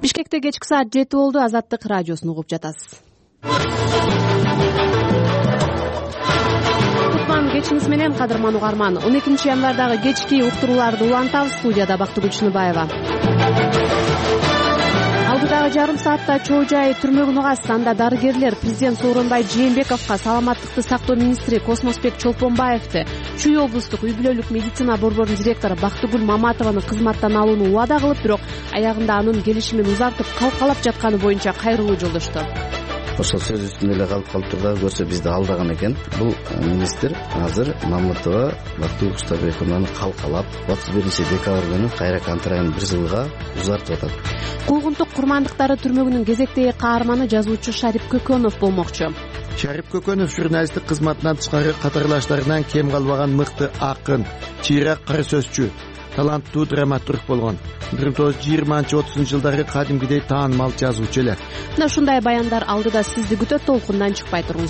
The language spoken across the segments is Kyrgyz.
Бишкекте кечки саат 7 болду. Азаттык радиосун угуп жатасыз. Кутман кечиңиз менен, кадырман угарман. 12 январдагы кечки уктурууларды улантабыз. Студияда Бактыгүл Чыныбаева. Алдыдагы жарым саатта Чоо Жай түрмөгүн угасты. Анда дарыгерлер президент Сооронбай Жээнбековго, саламаттыкты сактоо министри Космосбек Чолпонбаевди, Чүй облустук үй бүлөлүк медицина борборунун директору Бактыгүл Маматованы кызматтан алууну убада кылып, бирок аягында анын келишимин узартып калкалап жатканы боюнча кайрылуу жолдошту. Ошол сөз үстүндө эле калып турдагы көрсө бизди алдаган экен. Бул министр азыр Маматова Бактыгүл Куштабековну калкалап 31-декабрь күнү кайра контрагын 1 жылга узартып атат. Куугунтук курмандыктары түрмөгүнүн кезектеги каарманы жазуучу Шарип Көкөнов болмокчу. Шарип Көкөнов журналисттик кызматынан тышкары катарлаштарынан кем калбаган мыкты акын, чыйрак кара сөзчү, таланттуу драматург болгон. 1920-30 жылдары кадимгидей таанымал жазуучу эле. Мына ушундай баяндар алдыда сизди күтөт, толкундан чыкпай туруңуз.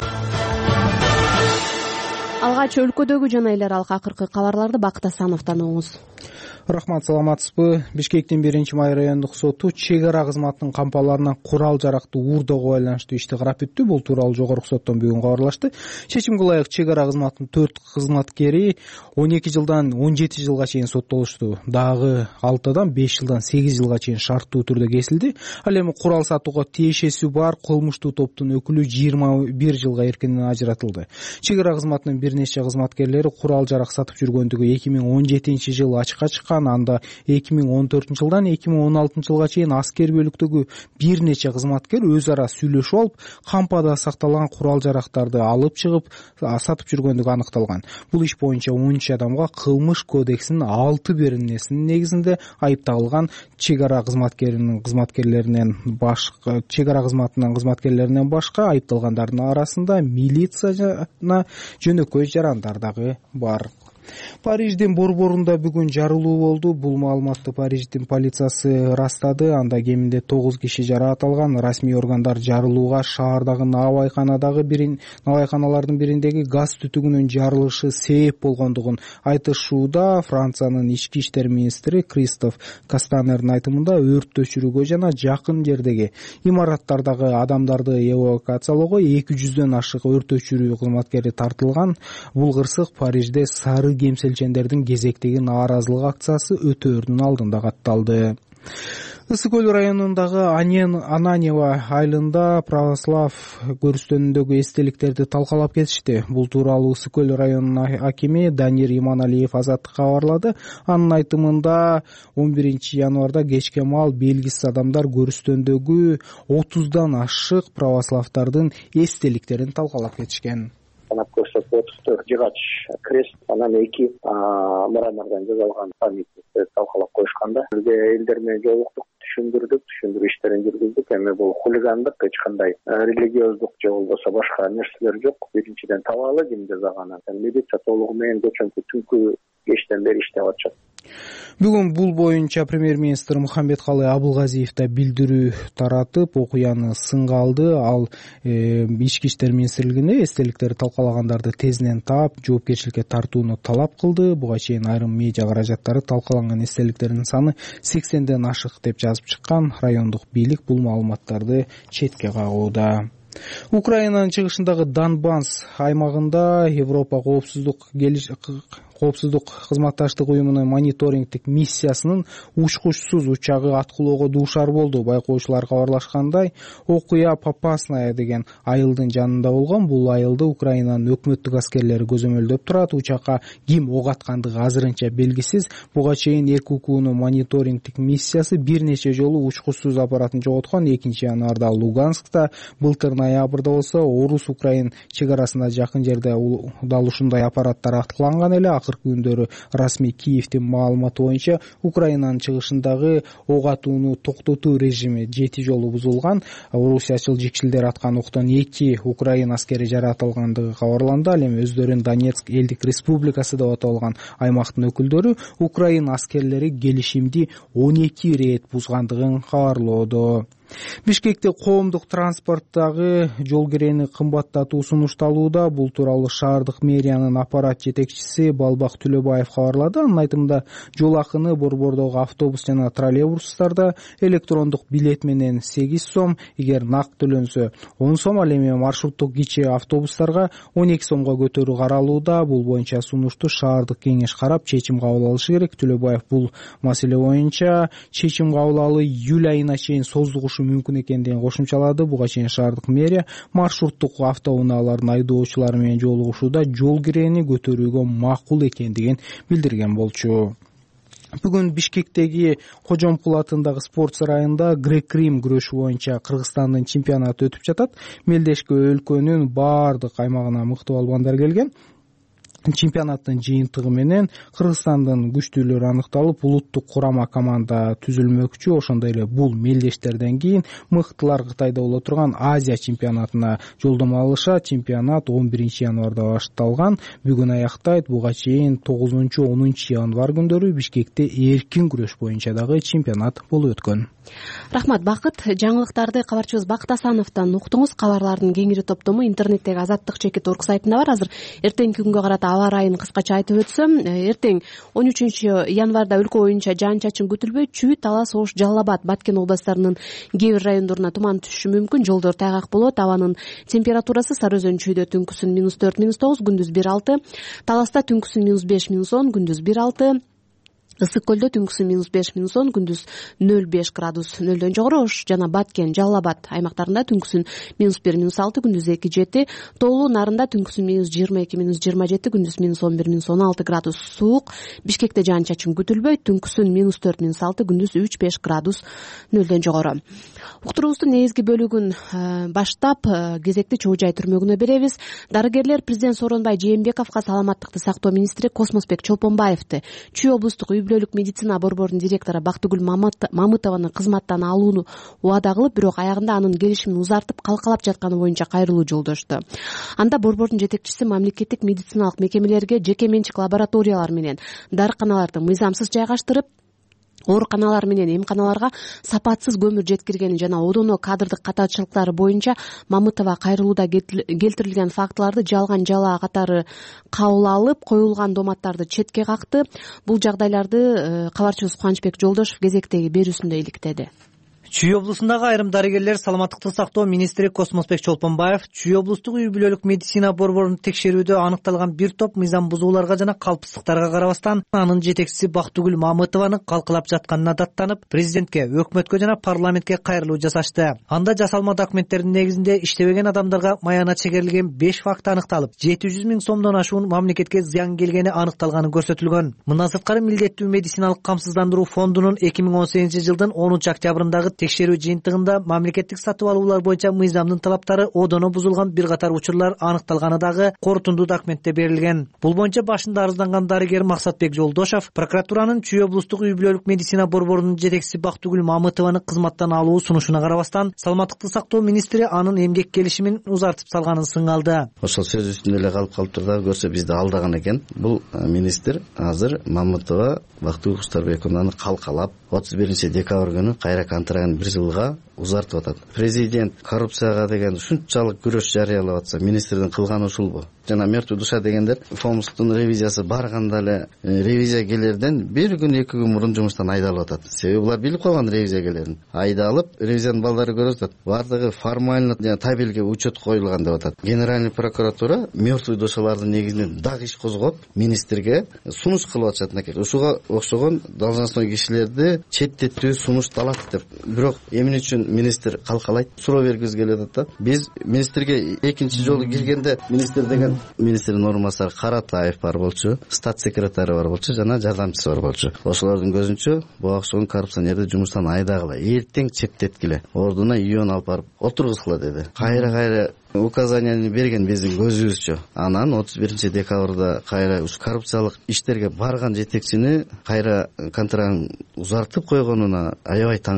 Алгач өлкөдөгү жана эл аралык акыркы кабарларды Бакыт Асановдон угуңуз. Рахмат, саламатсызбы? Бишкектин 1-май райондук соту чек ара кызматынын кампаларына курал-жаракты уурдоого байланыштуу ишти карап бүттү. Бул тууралуу жогорку соттон бүгүн кабарлашты. Чечимге ылайык чек ара кызматынын 4 кызматкери 12 жылдан 17 жылга чейин соттолушту. Дагы 6-дан 5 жылдан 8 жылга чейин шарттуу түрдө кесилди. Ал эми курал сатууга тиешеси бар кылмыштуу топтун өкүлү 21 жылга эркинен ажыратылды. Чек ара кызматынын бир нече кызматкерлери курал-жарак сатып жүргөндүгү 2017-жылы ачыкка чыккан. Анда 2014-жылдан 2016-жылга чейин аскер бөлүктөгү бир нече кызматкер өз ара сүйлөшүп алып, кампада сакталган курал-жарактарды алып чыгып сатып жүргөндүгү аныкталган. Бул иш боюнча 13 адамга кылмыш кодексинин 6 беренесинин негизинде айып тагылган. Чек ара кызматкерлеринен башка айыпталгандардын арасында милиция жана жөнөкөй жарандар дагы бар. Париждин борборунда бүгүн жарылуу болду. Бул маалыматты Париждин полициясы ырастады. Анда кеминде 9 киши жараат алган. Расмий органдар жарылууга шаардагы навайканалардын бириндеги газ түтүгүнүн жарылышы себеп болгондугун айтышууда. Франциянын ички иштер министри Кристоф Кастанердин айтымында өрттү өчүрүүгө жана жакын жердеги имараттардагы адамдарды эвакуациялоого 200дөн ашык өрт өчүрүү кызматкери тартылган. Бул кырсык Парижде сары кемселчендердин кезектеги нааразылык акциясы өтөөрүнүн алдында катталды. Ысык көл районундагы Ананьево айылында православ көрүстөнүндөгү эстеликтерди талкалап кетишти. Бул тууралуу Ысык көл районунун акими Данир Иманалиев Азаттыкка кабарлады. Анын айтымында 11 январда кечке маал белгисиз адамдар көрүстөндөгү 30дан ашык православдардын эстеликтерин талкалап кетишкен. Санап көрсөтүп отурду. Жыгач крест, анан 2 мрамордон жасалган памятникти талкалап коюшканда, элдер менен жолуктук, түшүндүрүү иштерин жүргүздүк. Эми бул хулигандык, эч кандай религиоздук же болбосо башка нерселер жок. Биринчиден табалы ким жасаганын. Милиция толугу менен көчөмкү түнкү кечтен бери иштеп атышат. Бүгүн бул боюнча премьер-министр Мухамбеткалый Абылгазиев да билдирүү таратып, окуяны сынга алды. Ал ички иштер министрлигине эстеликтерди талкалагандарды тезинен таап, жоопкерчиликке тартууну талап кылды. Буга чейин айрым медиа каражаттары талкаланган эстеликтердин саны 80ден ашык деп жазып чыккан. Райондук бийлик бул маалыматтарды четке кагууда. Украинанын чыгышындагы Донбасс аймагында Европа коопсуздук кызматташтык уюмунун мониторингдик миссиясынын учкучсуз учагы аткылоого дуушар болду. Байкоочулар кабарлашкандай, окуя Попасная деген айылдын жанында болгон. Бул айылды Украинанын өкмөттүк аскерлери көзөмөлдөп турат. Учакка ким ок аткандыгы азырынча белгисиз. Буга чейин ЭКУКунун мониторингдик миссиясы бир нече жолу учкучсуз аппаратын жоготкон. 2 январда Луганскта, былтыр ноябрда болсо Орус-Украин чек арасында жакын жерде дал ушундай аппараттар аткыланган эле. Акыркы күндөрү расмий Киевдин маалыматы боюнча Украинанын чыгышындагы ок атууну токтотуу режими 7 жолу бузулган. Орусиячыл жикшилдер аткан октон 2 Украин аскери жараат алгандыгы кабарланды. Ал эми өздөрүн Донецк элдик республикасы деп аталган аймактын өкүлдөрү Украин аскерлери келишимди 12 рет бузгандыгын кабарлоодо. Бишкекте коомдук транспорттагы жол кирени кымбаттатуу сунушталууда. Бул тууралуу шаардык мэриянын аппарат жетекчиси Балбак Түлөбаев кабарлады. Анын айтымында жол акыны борбордогу автобус жана троллейбустарда электрондук билет менен 8 сом, эгер нак төлөнсө 10 сом, ал эми маршруттук кичи автобустарга 12 сомго көтөрүү каралууда. Бул боюнча сунушту шаардык кеңеш карап чечим кабыл алышы керек. Түлөбаев бул маселе боюнча чечим кабыл алуу июль айына чейин созулушу мүмкүн экендигин кошумчалады. Буга чейин шаардык мэрия маршруттук автоунаалардын айдоочулары менен жолугушууда жол кирени көтөрүүгө макул экендигин билдирген болчу. Бүгүн Бишкектеги Кожомкул атындагы спорт сарайында грек-рим күрөшү боюнча Кыргызстандын чемпионаты өтүп жатат. Мелдешке өлкөнүн баардык аймагына мыкты балбандар келген. Чемпионаттын жыйынтыгы менен Кыргызстандын күчтүүлөрү аныкталып, улуттук курама команда түзүлмөкчү. Ошондой эле бул мелдештерден кийин мыктылар Кытайда боло турган Азия чемпионатына жолдомо алышат. Чемпионат 11 январда башталган, бүгүн аяктайт. Буга чейин 9-10 январ күндөрү Бишкекте эркин күрөш боюнча дагы чемпионат болуп өткөн. Рахмат, Бакыт. Жаңылыктарды кабарчыбыз Бакыт Асановдон уктуңуз. Кабарлардын кеңири топтому интернеттеги Азаттык.org сайтында бар. Азыр эртеңки күнгө карата аба ырайын кыскача айтып өтсөм, эртең 13 январда өлкө боюнча жаан-чачын күтүлбөйт. Чүй, Талас, Ош, Жалал Абад, Баткен областарынын кээ бир райондоруна туман түшүшү мүмкүн. Жолдор тайгак болот. Абанын температурасы Сары Өзөн чүйдө түнкүсүн -4, -9, күндүз 1-6, Таласта түнкүсүн -5, -10, күндүз 1-6, Ысык көлдө түнкүсүн -5, -10, күндүз 0-5 градус. 0дөн жогору Ош жана Баткен, Жалал Абад аймактарында түнкүсүн -1, -6, күндүз 2-7, Тоолуу Нарында түнкүсүн -22, -27, күндүз -11, -16 градус. Суук. Бишкекте жаан-чачын күтүлбөйт. Түнкүсүн -4, -6, күндүз 3-5 градус. 0дөн жогору. Уктуруубуздун негизги бөлүгүн баштап кезекти чогуу жай түрмөгүнө беребиз. Дарыгерлер президент Сооронбай Жээнбековго саламаттыкты сактоо министри Космосбек Чолпонбаевди Чүй облустук үй-бүлөлүк медицина борборунун директору Бактыгүл Мамытованы кызматтан алууну убада кылып, бирок аягында анын келишимин узартып калкалап жатканы боюнча кайрылуу жолдошту. Анда борбордун жетекчиси мамлекеттик медициналык мекемелерге жеке менчик лабораториялар менен дарыканаларды мыйзамсыз жайгаштырып, ооруканалар менен эмканаларга сапатсыз көмүр жеткиргени жана одоно кадрдык катачылыктары боюнча Мамытова кайрылууда келтирилген фактыларды жалган жалаа катары кабыл алып, коюлган доматтарды четке какты. Бул жагдайларды кабарчыбыз Кубанычбек Жолдошов кезектеги берүүсүндө иликтеди. Чүй облусундагы айрым дарыгерлер саламаттыкты сактоо министри Космосбек Чолпонбаев Чүй облустук үй-бүлөлүк медицина борборунун текшерүүдө аныкталган бир топ мыйзам бузууларга жана калпсыздыктарга карабастан анын жетекчиси Бактыгүл Мамытованы калкалап жатканына даттанып, президентке, өкмөткө жана парламентке кайрылуу жасашты. Анда жасалма документтердин негизинде иштебеген адамдарга маяна чегерилген 5 факт аныкталып, 700 000 сомдон ашуун мамлекетке зыян келгени аныкталганы көрсөтүлгөн. Мындан сырткары милдеттүү медициналык камсыздандыруу фондунун 2018 жылдын 10 октябрындагы текшерүү жыйынтыгында мамлекеттик сатып алуулар боюнча мыйзамдын талаптары одоно бузулган бир катар учурлар аныкталганы дагы корутундуу документте берилген. Бул боюнча башында арызданган дарыгер Максатбек Жолдошов прокуратуранын Чүй облустук үй-бүлөлүк медицина борборунун жетекчиси Бактыгүл Мамытованы кызматтан алуу сунушуна карабастан саламаттыкты сактоо министри анын эмгек келишимин узартып салганын сыңалды. Ошол сөз үстүндө эле калып турду, көрсө бизди алдаган экен. Бул министр азыр Мамытова Бактыгүл Кустарбековнаны калкалап 31 декабрь күнү кайра контрагын 1 жылга узартып атат. Президент коррупцияга деген ушунчалык күрөш жарыялап атса, министрдин кылганы ушулбу? Жана мертвый душа дегендер фомстун ревизиясы барганда эле ревизиягелерден бир күн 2 күн мурун жумуштан айдалып атат. Себеби булар билип калган ревизиягелерин. Айдалып, ревизиянын балдары көрүп атат. Бардыгы формально табелге учет коюлган деп атат. Генеральный прокуратура мертвый душалардын негизинен дагы иш козгоп, министрге сунуш кылып атышат. Ушуга окшогон должностной кишилерди четтетүү сунушталат деп. Бирок эмне үчүн министр калкалайт? Суроо бергибиз келип атат да. Биз министрге экинчи жолу киргенде министр деген министрдин орун басары Каратаев бар болчу, стат секретары бар болчу, жана жардамчысы бар болчу. Ошолордун көзүнчө буга окшогон коррупционерди жумуштан айдагыла, эртең четтеткиле, ордуна үйөн алып барып отургузгула деди. Кайра указанияны берген биздин көзүбүзчө. Анан 31 декабрда кайра ушу коррупциялык иштерге барган жетекчини кайра контрагын узартып койгонуна аябай таң калып атабыз.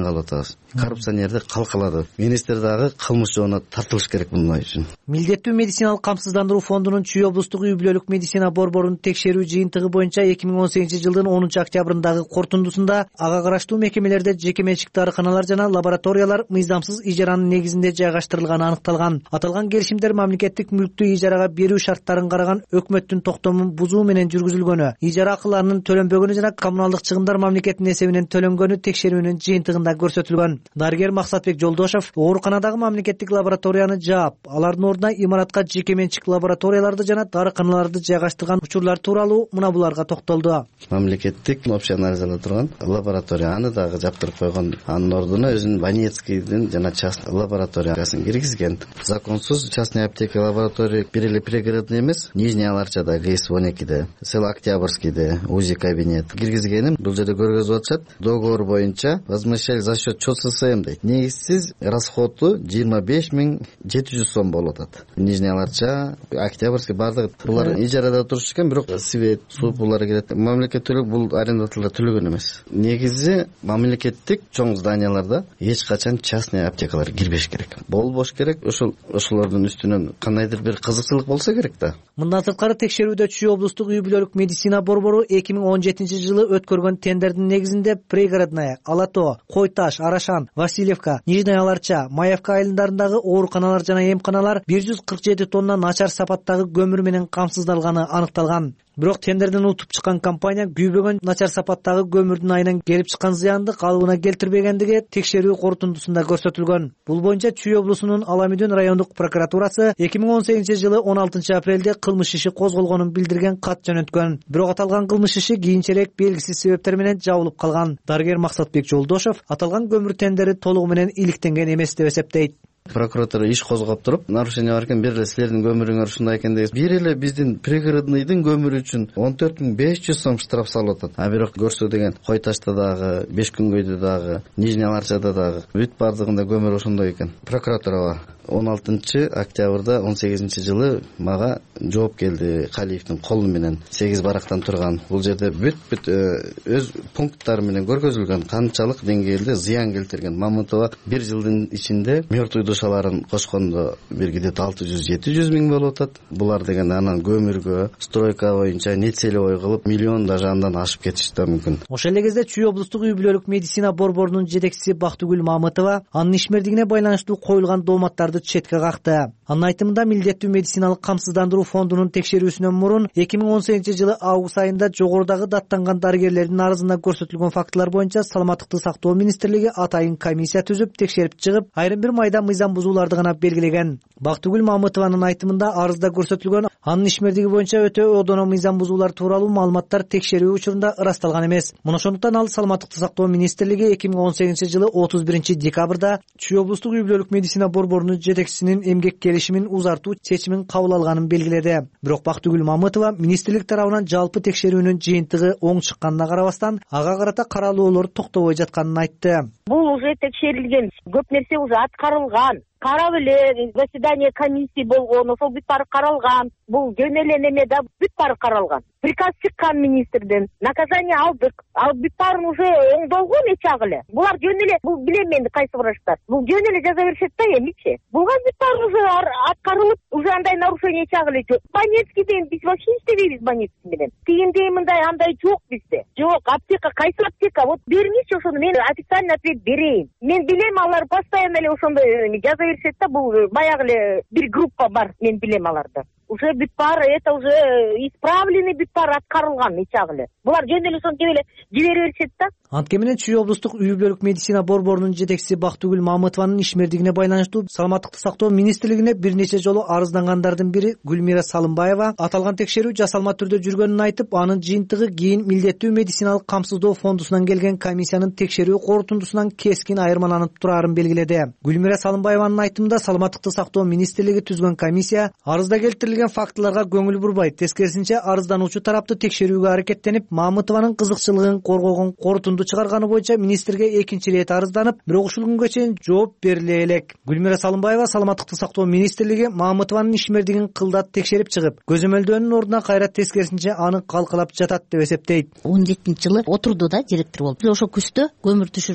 эмес. Коррупционерди калкалады. Министр дагы кылмыш жоона тартылыш керек мындай үчүн. Милдеттүү медициналык камсыздандыруу фондунун Чүй облустук үй бүлөлүк медицина борборунун текшерүү жыйынтыгы боюнча 2018-жылдын 10-октябрындагы корутундусунда ага караштуу мекемелерде жеке менчик дарыканалар жана лабораториялар мыйзамсыз ижаранын негизинде жайгаштырылганы аныкталган. Аталган келишимдер мамлекеттик мүлктү ижарага берүү шарттарын караган өкмөттүн токтомун бузуу менен жүргүзүлгөнү, ижара акыларынын төлөнбөгөнү жана коммуналдык чыгымдар мамлекеттин эсебинен төлөнгөнү текшерүүнүн жыйынтыгында көрсөтүлгөн. Дарыгер Максатбек Жолдошов ооруканадагы мамлекеттик лабораторияны жаап, алардын ордуна имаратка жеке менчик лабораторияларды жана дарыканаларды жайгаштырган учурлар тууралуу мына буларга токтолду. Мамлекеттик общеанализалар турган лаборатория аны дагы жаптырып койгон. Анын ордуна өзүнүн Банецкийдин жана частный лабораториясын киргизген. Законсуз частный аптека лаборатория бир эле пригородный эмес, Нижний Аларчада, ГС-12де, село Октябрьскийде УЗИ кабинет киргизгеним. Бул жерде көргөзүп атышат. Договор боюнча возмещали за счет ЧССМ дейт. Негизсиз расходу 25.700 сом болуп атат. Нижний Аларча, Октябрьский бардыгы булар ижарада турушат экен, бирок свет, суу булар келет. Мамлекет төлөп, бул арендаторлор төлөгөн эмес. Негизи мамлекеттик чоң зданияларда эч качан частный аптекалар кирбеш керек. Болбош керек. Ошолордун үстүнөн кандайдыр бир кызыкчылык болсо керек да. Мындан сырткары текшерүүдө Чүй облустук үй бүлөлүк медицина борбору 2017-жылы өткөргөн тендердин негизинде пригородная, Алато, Койташ, Арашан, Васильевка, Нижний Аларча, Маевка айылдарындагы ооруканалар жана эмканалар 147 тонна начар сапаттагы көмүр менен камсыздалганы аныкталган. Бирок тендерден утуп чыккан компания күйбөгөн начар сапаттагы көмүрдүн айынан келип чыккан зыянды калыбына келтирбегендиги текшерүү корутундусунда көрсөтүлгөн. Бул боюнча Чүй облусунун Аламүйдөн райондук прокуратурасы 2018-жылы 16-апрелде кылмыш иши козголгонун билдирген кат жөнөткөн. Бирок аталган кылмыш иши кийинчерээк белгисиз себептер менен жабылып калган. Дарыгер Максатбек Жолдошов аталган көмүр тендери толугу менен иликтенген эмес деп эсептейт. Прокуратура иш козгоп туруп, нарушение бар экен, бир эле силердин көмүрүңөр ушундай экен деп. Бир эле биздин пригородныйдын көмүрү үчүн 14.500 сом штраф салып атат. А бирок көрсө деген Койташта дагы, Бешкүнгөйдө дагы, Нижний Аларчада дагы бүт бардыгында көмүр ошондой экен. Прокуратурага 16-октябрда 18-жылы мага жооп келди Калиевдин колу менен 8 барактан турган. Бул жерде бүт өз пункттары менен көргөзүлгөн канчалык деңгээлде зыян келтирген. Мамытова бир жылдын ичинде мёртвый душаларын кошкондо бир где-то 600-700 миң болуп атат. Булар деген анан көмүргө, стройка боюнча нецелевой кылып миллион даже андан ашып кетиши да мүмкүн. Ошол эле кезде Чүй облустук үй бүлөлүк медицина борборунун жетекчиси Бактыгүл Мамытова анын ишмердигине байланыштуу коюлган дооматтарды четке какты. Анын айтымында милдеттүү медициналык камсыздандыруу фондунун текшерүүсүнөн мурун 2018-жылы август айында жогорудагы даттанган дарыгерлердин арызында көрсөтүлгөн фактылар боюнча саламаттыкты сактоо министрлиги атайын комиссия түзүп текшерип чыгып, айрым бир майда мыйзам бузууларды гана белгилеген. Бактыгүл Мамытованын айтымында арызда көрсөтүлгөн анын ишмердиги боюнча өтө одоно мыйзам бузуулар тууралуу маалыматтар текшерүү учурунда ырасталган эмес. Мына ошондуктан ал саламаттыкты сактоо министрлиги 2018-жылы 31-декабрда Чүй облустук үй бүлөлүк медицина борборунун жетекчисинин эмгек келишимин узартуу чечимин кабыл алганын белгиледи. Бирок Бактыгүл Мамытова министрлик тарабынан жалпы текшерүүнүн жыйынтыгы оң чыкканына карабастан ага карата каралоолор токтобой жатканын айтты. Бул уже текшерилген, көп нерсе уже аткарылган. Карап эле заседание комиссии болгон, ошол бүт баары каралган. Бул жөн эле неме да бүт баары каралган. Приказ чыккан министрден, наказание алдык. Ал бүт баарын уже оңдолгон эчак эле. Булар жөн эле, бул билем мен кайсы врачтар. Бул жөн эле жаза беришет да эмичи. Булар бүт баары уже аткарылып, уже андай нарушение эчак эле жок. Банецкийден биз вообще иштебейбиз Банецкий менен. Тигиндей мындай андай жок бизде. Жок, аптека, кайсы аптека? Вот бериңизчи ошону, мен официальный ответ берейин. Мен билем, алар постоянно эле ошондой жаза беришет да, бул баягы эле бир группа бар, мен билем аларды. Уже бүт баары, это уже исправленный, бүт баары аткарылган эчак эле. Булар жөн эле ошону жибере беришет да. Анткени менен Чүй облустук үй бүлөлүк медицина борборунун жетекчиси Бактыгүл Мамытованын ишмердигине байланыштуу саламаттыкты сактоо министрлигине бир нече жолу арыздангандардын бири Гүлмира Салымбаева аталган текшерүү жасалма түрдө жүргөнүн айтып, анын жыйынтыгы кийин милдеттүү медициналык камсыздоо фондусунан келген комиссиянын текшерүү корутундусунан кескин айырмаланып турарын белгиледи. Гүлмира Салымбаеванын айтымында саламаттыкты сактоо министрлиги түзгөн комиссия арызда келтирилген фактыларга көңүл бурбайт, тескерисинче арыздануучу тарапты текшерүүгө аракеттенип, Мамытованын кызыкчылыгын коргогон корутунду чыгарганы боюнча министрге экинчи ирет арызданып, бирок ушул күнгө чейин жооп бериле элек. Гүлмира Салымбаева саламаттыкты сактоо министрлиги Мамытованын ишмердигин кылдат текшерип чыгып, көзөмөлдөөнүн ордуна кайра тескерисинче аны калкалап жатат деп эсептейт. 17-жылы отурду да директор болуп. Ошо күздө көмүр түшүрдү.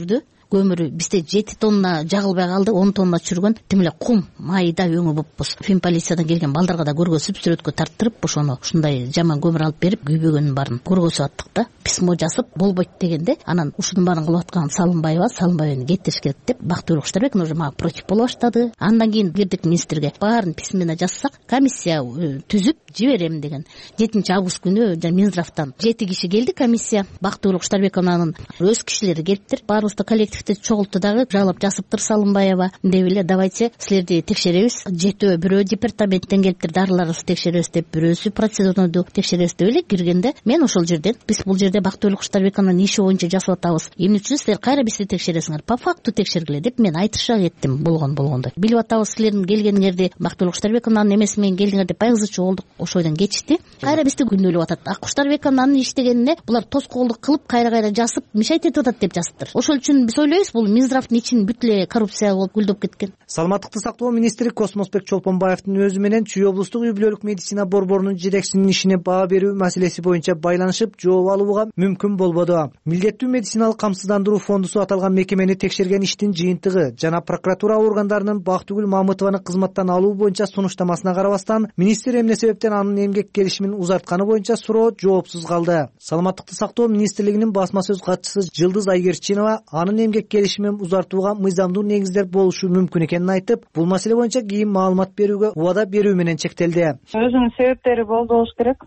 көмүрү бизде 7 тонна жагылбай калды, 10 тонна чүргөн. Тим эле кум майда өңү болуппуз. Финполициядан келген балдарга да көргөзүп, сүрөткө тарттырып, ошону ушундай жаман көмүр алып берип, күйбөгөнүн баарын көргөзүп аттык да. Письмо жазып болбойт дегенде, анан ушунун баарын кылып аткан Салымбаевани кеттириш керек деп Бактыгүл Куштарбековна уже мага против боло баштады. Андан кийин кирдик министрге. Баарын письменно жазсак, комиссия түзүп жиберем деген. 7 август күнү Минздравтан 7 киши келди комиссия. Бактыгүл Куштарбековнанын өз кишилери келиптир. Баарыбызды коллективди чогултту дагы, жалап жазыптыр Салымбаева. Деп эле давайте силерди текшеребиз. 7 бирөө департаменттен келиптир, дарыларыбызды текшеребиз деп, бирөөсү процедураны текшеребиз деп эле киргенде, мен ошол жерден биз бул жерде Бактыгүл Куштарбековнанын иши боюнча жасап атабыз. Эмне үчүн силер кайра бизди текшересиңер? По факту текшергиле деп мен айтышак эттим болгондой. Билип атабыз силердин келгениңерди, Бактыгүл Куштарбековнанын эмеси менен келдиңер деп байгызычы болдук. Ошойдон кечти. Кайра бизди күнөөлөп атат. Куштарбековнанын иштегенине булар тоскоолдук кылып, кайра жазып, мешайт этип атат деп жазыптыр. Ошол үчүн биз ойлойбуз, бул Минздравдын ичин бүт эле коррупция болуп гүлдөп кеткен. Саламаттыкты сактоо министри Космосбек Чолпонбаевдин өзү менен Чүй облустук үй бүлөлүк медицина борборунун жетекчисинин ишине баа берүү маселеси боюнча байланышып жооп алууга мүмкүн болбоду. Милдеттүү медициналык камсыздандыруу фондусу аталган мекемени текшерген иштин жыйынтыгы жана прокуратура органдарынын Бактыгүл Мамытованы кызматтан алуу боюнча сунуштамасына карабастан, министр эмне себептен анын эмгек келишимин узартканы боюнча суроо жоопсуз калды. Саламаттыкты сактоо министрлигинин басма сөз катчысы Жылдыз Айгерчинова анын эмгек келишимин узартууга мыйзамдуу негиздер болушу мүмкүн экенин айтып, бул маселе боюнча кийин маалымат берүүгө убада берүү менен чектелди. Өзүнүн себептери болду болуш керек.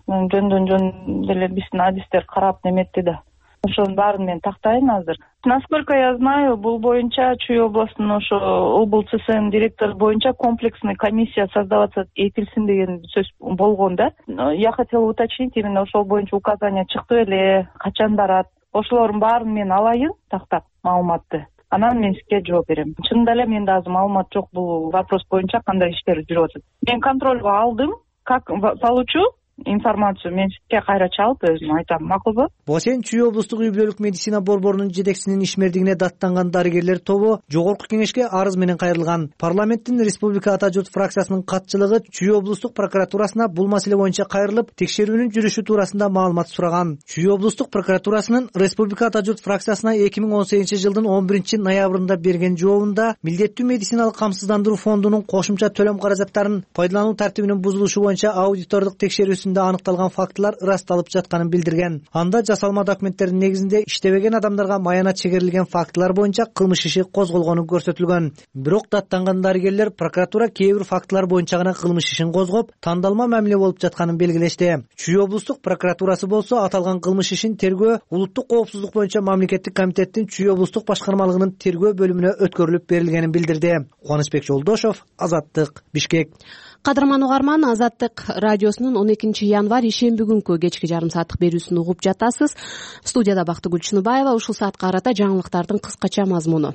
Жөн деле биздин адистер карап неметти да. Ошонун баарын мен тактайын азыр. Насколько я знаю, бул боюнча Чүй областынын ошо ОБЛЦСН директору боюнча комплексный комиссия создаваться этилсин деген сөз болгон да. Я хотела уточнить, именно ошол боюнча указание чыкты эле, качан барат. Ошолордун баарын мен алайын тактап маалыматты. Анан мен сизге жооп берем. Чынында эле менде азыр маалымат жок бул вопрос боюнча кандай иштер жүрүп атат. Мен контролго алдым. Как получу информацию мен сизге кайра чалып өзүм айтам, макулбу? Бошен Чүй облустук үй бүлөлүк медицина борборунун жетекчисинин ишмердигине даттанган дарыгерлер тобу жогорку кеңешке арыз менен кайрылган. Парламенттин Республика Ата журт фракциясынын катчылыгы Чүй облустук прокуратурасына бул маселе боюнча кайрылып, текшерүүнүн жүрүшү туурасында маалымат сураган. Чүй облустук прокуратурасынын Республика Ата журт фракциясына 2018-жылдын 11-ноябрында берген жообунда милдеттүү медициналык камсыздандыруу фондунун кошумча төлөм каражаттарын пайдалануу тартибинин бузулушу боюнча аудитордук текшерүүсү аныкталган фактылар ырасталып жатканын билдирген. Анда жасалма документтердин негизинде иштебеген адамдарга маянат чегерилген фактылар боюнча кылмыш иши козголгону көрсөтүлгөн. Бирок даттанган дарыгерлер прокуратура кээ бир фактылар боюнча гана кылмыш ишин козгоп, тандалма мамиле болуп жатканын белгилешти. Чүй облустук прокуратурасы болсо аталган кылмыш ишин тергөө улуттук коопсуздук боюнча мамлекеттик комитеттин Чүй облустук башкармалыгынын тергөө бөлүмүнө өткөрүлүп берилгенин билдирди. Кубанычбек Жолдошов, Азаттык, Бишкек. Кадырман угарман, Азаттык радиосунун 12-январь ишемби күнкү кечки жарым сааттык берүүсүн угуп жатасыз. Студияда Бактыгүл Чыныбаева. Ушул саатка карата жаңылыктардын кыскача мазмуну.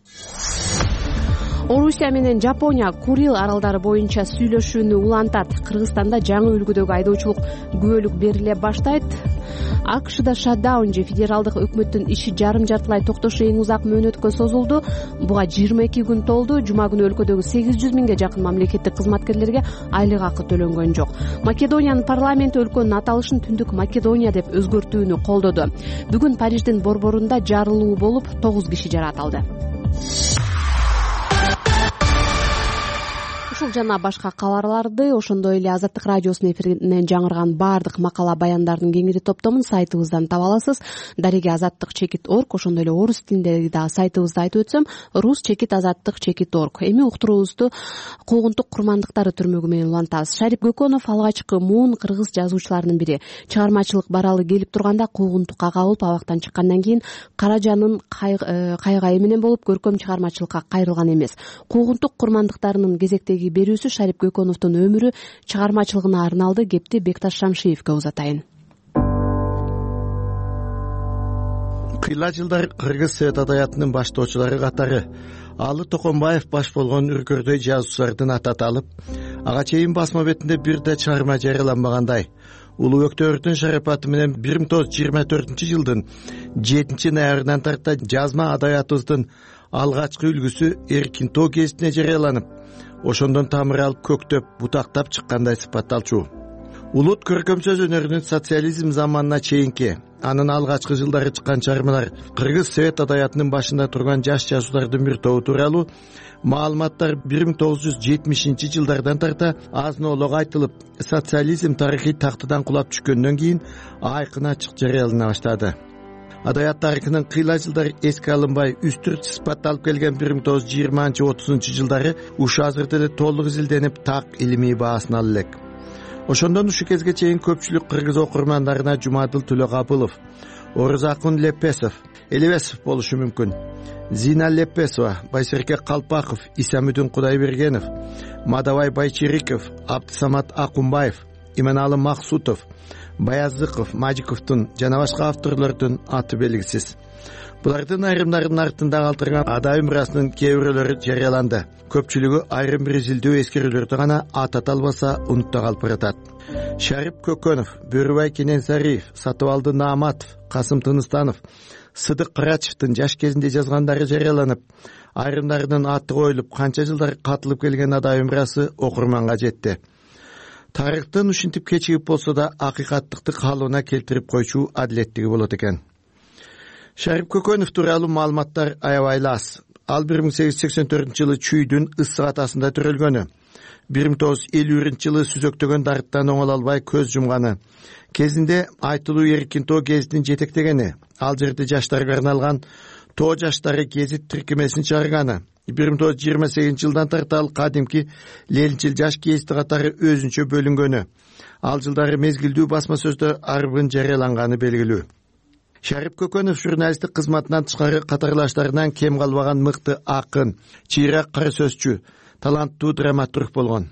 Орусия менен Жапония Курил аралдары боюнча сүйлөшүүнү улантат. Кыргызстанда жаңы үлгүдөгү айдоочулук күбөлүк бериле баштайт. АКШда шатдаун же федералдык өкмөттүн иши жарым жартылай токтошу эң узак мөөнөткө созулду. Буга 22 күн толду. Жума күнү өлкөдөгү 800 миңге жакын мамлекеттик кызматкерлерге айлык акы төлөнгөн жок. Македониянын парламенти өлкөнүн аталышын Түндүк Македония деп өзгөртүүнү колдоду. Бүгүн Париждин борборунда жарылуу болуп 9 киши жаракат алды. Ушул жана башка кабарларды, ошондой эле Азаттык радиосунун эфиринен жаңырган баардык макала баяндардын кеңири топтомун сайтыбыздан таба аласыз. Дареги azattik.org, ошондой эле орус тилиндеги да сайтыбызды айтып өтсөм, rus-azattik.org. Эми уктуруубузду куугунтук курмандыктары түрмөгү менен улантабыз. Шарип Гөкөнов алгачкы муун кыргыз жазуучуларынын бири. Чыгармачылык баралы келип турганда куугунтукка кабылып абактан чыккандан кийин Каражанын кайгайы менен болуп көркөм чыгармачылыкка кайрылган эмес. Куугунтук курмандыктарынын кезектеги берүүсү Шарип Гөкөновдун өмүрү чыгармачылыгына арналды. Кепти Бекташ Шамшиевке узатайын. Кыйла жылдар Кыргыз Совет адабиятынын баштоочулары катары Алы Токонбаев баш болгон үркөрдөй жазуучулардын ататы алып, ага чейин басма бетинде бир да чыгарма жарыяланбагандай. Улуу өктөрдүн шарапаты менен 1924-жылдын 7-ноябрынан тарта жазма адабиятыбыздын алгачкы үлгүсү Эркинтоо гезитине жарыяланып, ошондон тамыр алып көктөп, бутактап чыккандай сыпатталчу. Улут көркөм сөз өнөрүнүн социализм заманына чейинки анын алгачкы жылдары чыккан чыгармалар кыргыз совет адабиятынын башында турган жаш жазуучулардын бир тобу тууралуу маалыматтар 1970-жылдардан тарта азын-оолок айтылып, социализм тарыхый тактыдан кулап түшкөндөн кийин айкын ачык жарыялана баштады. Адабият тарыхынын кыйла жылдары эске алынбай, үстүрт сыпатталып келген 1920-30 жылдары ушу азыр деле толук изилденип, так илимий баасын ала элек. Ошондон ушу кезге чейин көпчүлүк кыргыз окурмандарына Жумадыл Төлөкапылов, Орузакун Лепесов, Элебесов болушу мүмкүн. Зина Лепесова, Байсерке Калпаков, Исамүдүн Кудайбергенов, Мадабай Байчериков, Абдысамат Акунбаев, Именалы Максутов, Баяздыков, Мажиковдун жана башка авторлордун аты белгисиз. Булардын айрымдарынын артында калтырган ада өмүрасынын кээ бирөөлөрү жарыяланды. Көпчүлүгү айрым бир изилдөө эскерүүлөрдү гана атата албаса унутта калып баратат. Шарип Көкөнов, Бөрүбай Кененсариев, Сатыбалды Нааматов, Касым Тыныстанов, Сыдык Карачевдин жаш кезинде жазгандары жарыяланып, айрымдарынын аты коюлуп, канча жылдар катылып келген ада өмүрасы окурманга жетти. Тарыхтын ушинтип кечигип болсо да акыйкаттыкты калыбына келтирип койчу адилеттиги болот экен. Шарип Көкөнов тууралуу маалыматтар аябай аз. Ал 1884-жылы Чүйдүн Ыссык атасында төрөлгөнү. 1950-жылы сүзөктөгөн дарттан оңоло албай көз жумганы. Кезинде айтылуу эркин тоо гезитин жетектегени. Ал жерде жаштарга арналган тоо жаштары гезит тиркемесин чыгарганы. 1928-жылдан тарта ал кадимки Ленинчил жаш гезити катары өзүнчө бөлүнгөнү. Ал жылдары мезгилдүү басма сөздө арбын жарыяланганы белгилүү. Шарип Көкөнов журналисттик кызматынан тышкары катарлаштарынан кем калбаган мыкты акын, чыйрак кара сөзчү, таланттуу драматург болгон.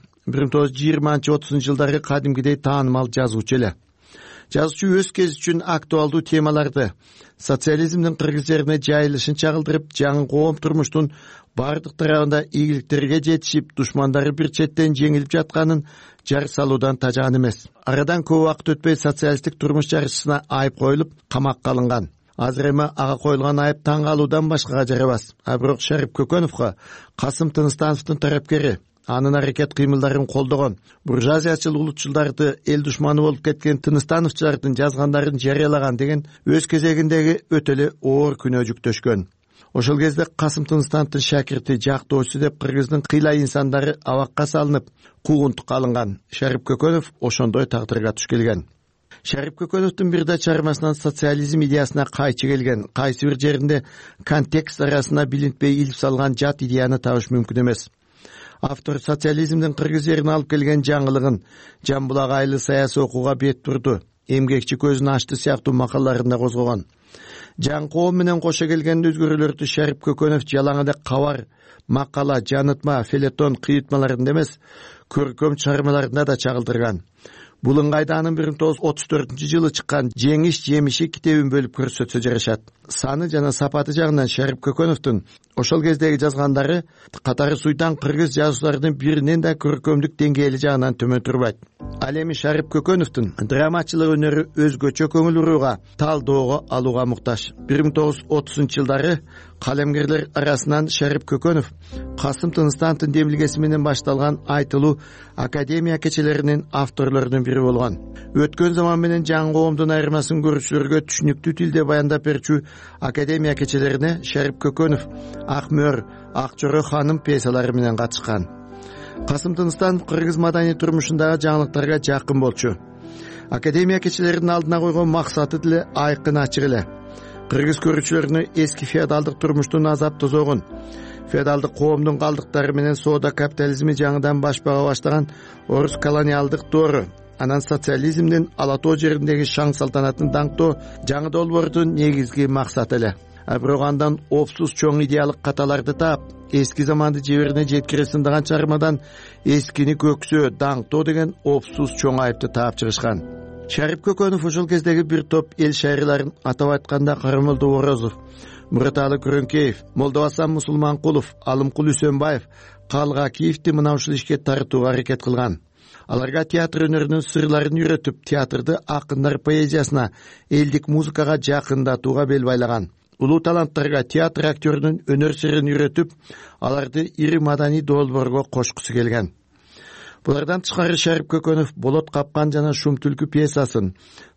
1920-30 жылдары кадимгидей таанымал жазуучу эле. Жазуучу өз кези үчүн актуалдуу темаларды, социализмдин кыргыз жерине жайылышын чагылдырып, жаңы коом турмуштун бардык тарабында ийгиликтерге жетишип, душмандары бир четтен жеңилип жатканын жар салуудан тажаган эмес. Арадан көп убакыт өтпөй социалисттик турмуш жарычысына айып коюлуп, камакка алынган. Азыр эми ага коюлган айып таң калуудан башкага жарабас. А бирок Шарип Көкөновго Касым Тыныстановдун тарапкери, анын аракет кыймылдарын колдогон, буржуазиячыл улутчулдарды эл душманы болуп кеткен Тыныстановчулардын жазгандарын жарыялаган деген өз кезегиндеги өтө эле оор күнөө жүктөшкөн. Ошол кезде Касым Тыныстановдун шакирти, жактоочусу деп кыргыздын кыйла инсандары абакка салынып, куугунтукка алынган. Шарип Көкөнов ошондой тагдырга туш келген. Шарип Көкөновдун бир да чыгармасынан социализм идеясына кайчы келген, кайсы бир жеринде контекст арасына билинтпей илип салган жат идеяны табыш мүмкүн эмес. Автор социализмдин кыргыз жерине алып келген жаңылыгын Жамбулак айылы саясий окууга бет бурду, эмгекчи көзүн ачты сыяктуу макалаларында козгогон. Жаңы коом менен кошо келген өзгөрүүлөрдү Шарип Көкөнов жалаңыда кабар, макала, жанытма, фелетон, кыйытмаларында эмес, көркөм чыгармаларында да чагылдырган. Бул ыңгайда анын 1934-жылы чыккан Жеңиш жемиши китебин бөлүп көрсөтсө жарашат. Саны жана сапаты жагынан Шарип Көкөновдун ошол кездеги жазгандары катары суйдан кыргыз жазуучуларынын биринен да көркөмдүк деңгээли жагынан төмөн турбайт. Ал эми Шарип Көкөновдун драматчылык өнөрү өзгөчө көңүл бурууга, талдоого алууга муктаж. 1930-жылдары калемгерлер арасынан Шарип Көкөнов Касым Тыныстановдун демилгеси менен башталган айтылуу академия кечелеринин авторлорунун бири болгон. Өткөн заман менен жаңы коомдун айырмасын көрүүчүлөргө түшүнүктүү тилде баяндап берчү академия кечелерине Шарип Көкөнов Ак мөр, Ак жоро ханым пьесалары менен катышкан. Касым Тыныстанов кыргыз маданий турмушундагы жаңылыктарга жакын болчу. Академия кечелеринин алдына койгон максаты деле айкын ачык эле. Кыргыз көрүүчүлөрүнө эски феодалдык турмуштун азап тозогун, феодалдык коомдун калдыктары менен соода капитализми жаңыдан башпага баштаган орус колониалдык доору, анан социализмдин ала тоо жериндеги шаң салтанатын даңктоо жаңы долбоордун негизги максаты эле. А бирок андан опсуз чоң идеялык каталарды таап, эски заманды жеберине жеткире сындаган чыгармадан эскини көксөө, даңктоо деген опсуз чоң айыпты таап чыгышкан. Шарип Көкөнов ошол кездеги бир топ эл шайырларын, атап айтканда Карамолдо Орозов, Мураталы Күрөңкеев, Молдобасан Мусулманкулов, Алымкул Үсөнбаев, Калга Киевди мына ушул ишке тартууга аракет кылган. Аларга театр өнөрүнүн сырларын үйрөтүп, театрды акындар поэзиясына, элдик музыкага жакындатууга бел байлаган. Улуу таланттарга театр актёрунун өнөр сырын үйрөтүп, аларды ири маданий долбоорго кошкусу келген. Булардан тышкары Шарип Көкөнов Болот капкан жана Шум түлкү пьесасын,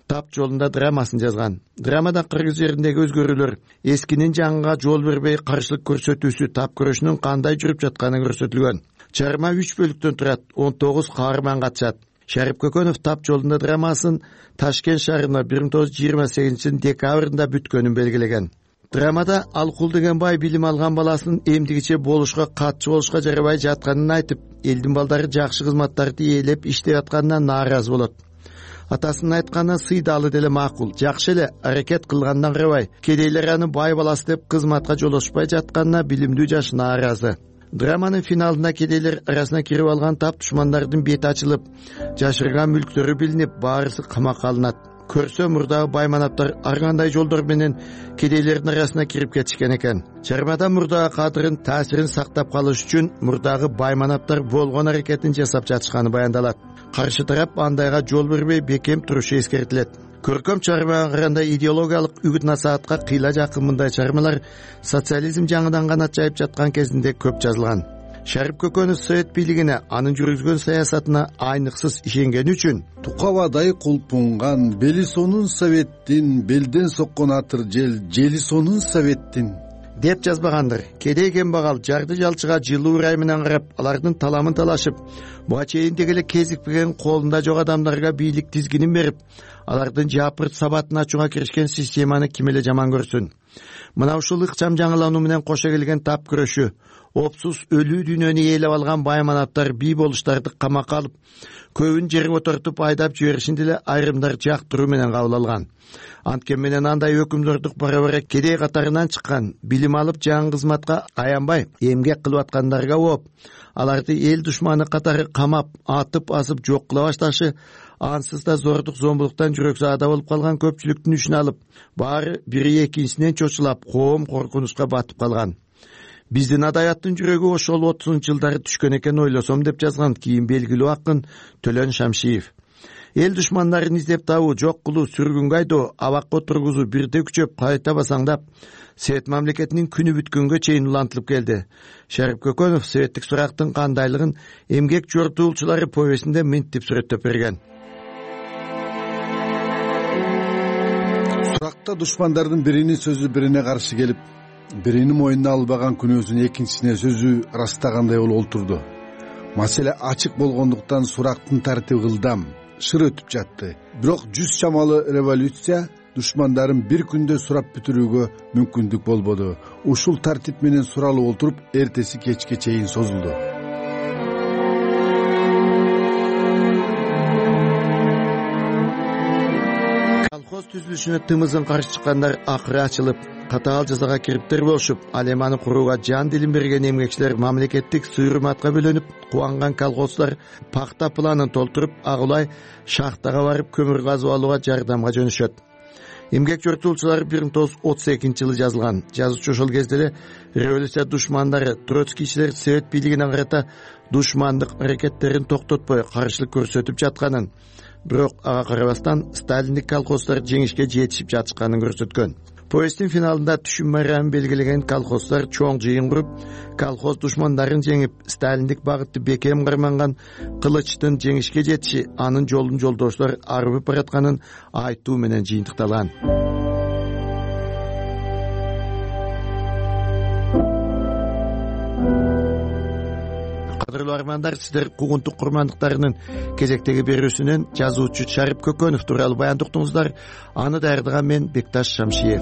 тап жолунда драмасын жазган. Драмада кыргыз жериндеги өзгөрүүлөр, эскинин жаңыга жол бербей каршылык көрсөтүүсү, тап күрөшүнүн кандай жүрүп жатканы көрсөтүлгөн. Чарма 3 бөлүктөн турат, 19 каарман катышат. Шарип Көкөнов тап жолунда драмасын Ташкент шаарында 1928 декабрында бүткөнүн белгилеген. Драмада Алкул деген бай билим алган баласынын эмдигиче болушка, катчы болушка жарабай жатканын айтып, элдин балдары жакшы кызматтарды ээлеп иштеп атканына нааразы болот. Атасынын айтканына сыйдалы деле макул, жакшы эле аракет кылгандан карабай, кедейлер аны бай баласы деп кызматка жолошпай жатканына билимдүү жаш нааразы. Драманын финалында кедейлер арасына кирип алган тап душмандардын бети ачылып, жашырган мүлктөрү билинип, баарысы камакка алынат. Көрсө мурдагы байманаптар ар кандай жолдор менен кедейлердин арасына кирип кетишкен экен. Чармада мурдагы кадырын, таасирин сактап калыш үчүн мурдагы байманаптар болгон аракетин жасап жатышканы баяндалат. Каршы тарап андайга жол бербей бекем турушу эскертилет. Көркөм чармага караганда идеологиялык үгүт-насаатка кыйла жакын мындай чармалар социализм жаңыдан канат жайып жаткан кезинде көп жазылган. Шарип Көкөнов совет бийлигине, анын жүргүзгөн саясатына айныксыз ишенгени үчүн тукабадай кулпунган Белисонун советтин, белден соккон атыр жели сонун советтин деп жазбагандыр. Кедей кембагал жарды жалчыга жылуу ырай менен карап, алардын таламын талашып, буга чейин дегеле кезикпеген колунда жок адамдарга бийлик тизгинин берип, алардын жапырт сабатын ачууга киришкен системаны ким эле жаман көрсүн. Мына ушул ыкчам жаңылануу менен кошо келген тап күрөшү, опсуз өлүү дүйнөнү ээлеп алган байманаптар бий болуштарды камакка алып, көбүн жерге отуртуп айдап жиберишин деле айрымдар жактыруу менен кабыл алган. Анткени менен андай өкүмдөрдү бара-бара кедей катарынан чыккан, билим алып жаңы кызматка аянбай эмгек кылып аткандарга ооп, аларды эл душманы катары камап, атып, асып жок кыла башташы, ансыз да зордук зомбулуктан жүрөксү ада болуп калган көпчүлүктүн үчүн алып, баары бири экинчисинен чочулап, коом коркунучка батып калган. Биздин адабияттын жүрөгү ошол 30-жылдары түшкөн экен ойлосом деп жазган кийин белгилүү акын Төлөн Шамшиев. Эл душмандарын издеп табуу, жок кылуу, сүргүнгө айдоо, абакка отургузуу бирде күчөп, кайта басаңдап, Совет мамлекетинин күнү бүткөнгө чейин улантылып келди. Шарип Көкөнов советтик сурактын кандайлыгын эмгек жортуулчулары повестинде мынтип сүрөттөп берген. Суракта душмандардын биринин сөзү бирине каршы келип, биринин мойнуна албаган күнөөсүн экинчисине сөзү ырастагандай болуп олтурду. Маселе ачык болгондуктан сурактын тартиби ылдам, шыр өтүп жатты. Бирок 100 чамалы революция душмандарын бир күндө сурап бүтүрүүгө мүмкүндүк болбоду. Ушул тартип менен суралып олтуруп, эртеси кечке чейин созулду. Колхоз түзүлүшүнө тымызын каршы чыккандар акыры ачылып, катаал жазага кириптер болушуп, ал эми аны курууга жан дилин берген эмгекчилер мамлекеттик сыйырматка бөлөнүп, кубанган колхозчулар пакта планын толтуруп, агулай шахтага барып көмүр казып алууга жардамга жөнөшөт. Эмгек жортуулчулар 1932-жылы жазылган. Жазуучу ошол кезде эле революция душмандары, троцкийчилер совет бийлигине карата душмандык аракеттерин токтотпой каршылык көрсөтүп жатканын, бирок ага карабастан сталиндик колхоздар жеңишке жетишип жатышканын көрсөткөн. Повесттин финалында түшүм майрамын белгилеген колхоздар чоң жыйын куруп, колхоз душмандарын жеңип, сталиндик багытты бекем карманган кылычтын жеңишке жетиши, анын жолун жолдоштор арбып баратканын айтуу менен жыйынтыкталган. Кадырлуу армандар, сиздер куугунтук курмандыктарынын кезектеги берүүсүнөн жазуучу Шарип Көкөнов тууралуу баян уктуңуздар. Аны даярдаган мен Бекташ Шамшиев.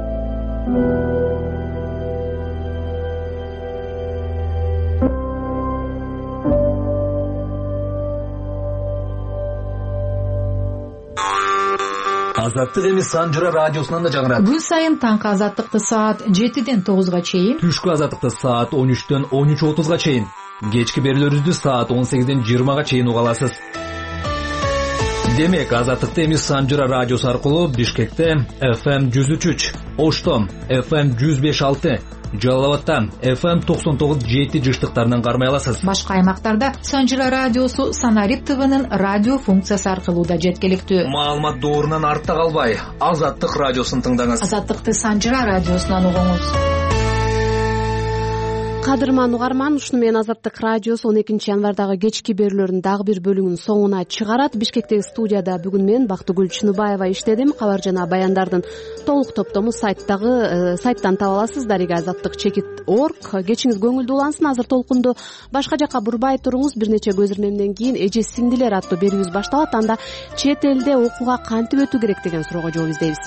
Азаттык эми Санжыра радиосунан да жаңырат. Күн сайын таңкы азаттыкты саат 7ден 9га чейин, түшкү азаттыкты саат 13дөн 13:30га чейин, кечки берүүлөрүбүздү саат 18ден 20га чейин уга аласыз. Демек, азаттыкты эми Санжыра радиосу аркылуу Бишкекте FM 103, Ошто FM 105.6, Жалал Абадта FM 99.7 жыштыктарынан кармай аласыз. Башка аймактарда Санжыра радиосу Санарип ТВнын радио функциясы аркылуу да жеткиликтүү. Маалымат доорунан артта калбай, Азаттык радиосун тыңдаңыз. Азаттыкты Санжыра радиосунан угуңуз. Кадырман угарман, ушуну менен Азаттык радиосу 12 январдагы кечки берүүлөрдүн дагы бир бөлүгүнүн соңуна чыгарат. Бишкектеги студияда бүгүн мен Бактыгүл Чыныбаева иштедим. Кабар жана баяндардын толук топтому сайттан таба аласыз. Дарига Азаттык.org. Кечиңиз көңүлдүү улансын. Азыр толкунду башка жака бурбай туруңуз. Бир нече көз ирмемден кийин эже сиңдилер аттуу берүүбүз башталат. Анда чет элде окууга кантип өтүү керек деген суроого жооп издейбиз.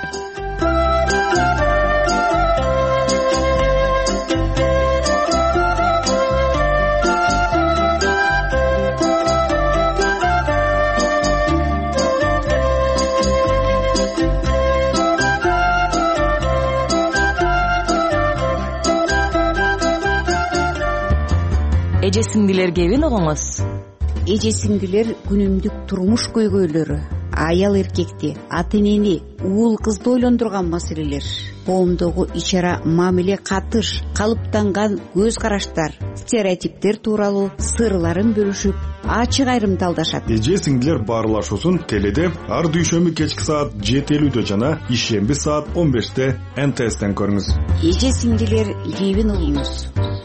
Эже сиңдилер кебин угуңуз. Эже сиңдилер күнүмдүк турмуш көйгөйлөрү, аял эркекти, ата энени, уул кызды ойлондурган маселелер, коомдогу ич-ара мамиле катыш, калыптанган көз караштар, стереотиптер тууралуу сырларын бөлүшүп, ачык айрымдалдашат. Эже сиңдилер баарлашуусун теледе ар дүйшөмбү кечки саат 7:50 жана ишемби саат 15-те НТСтен көрүңүз. Эже сиңдилер кебин угуңуз.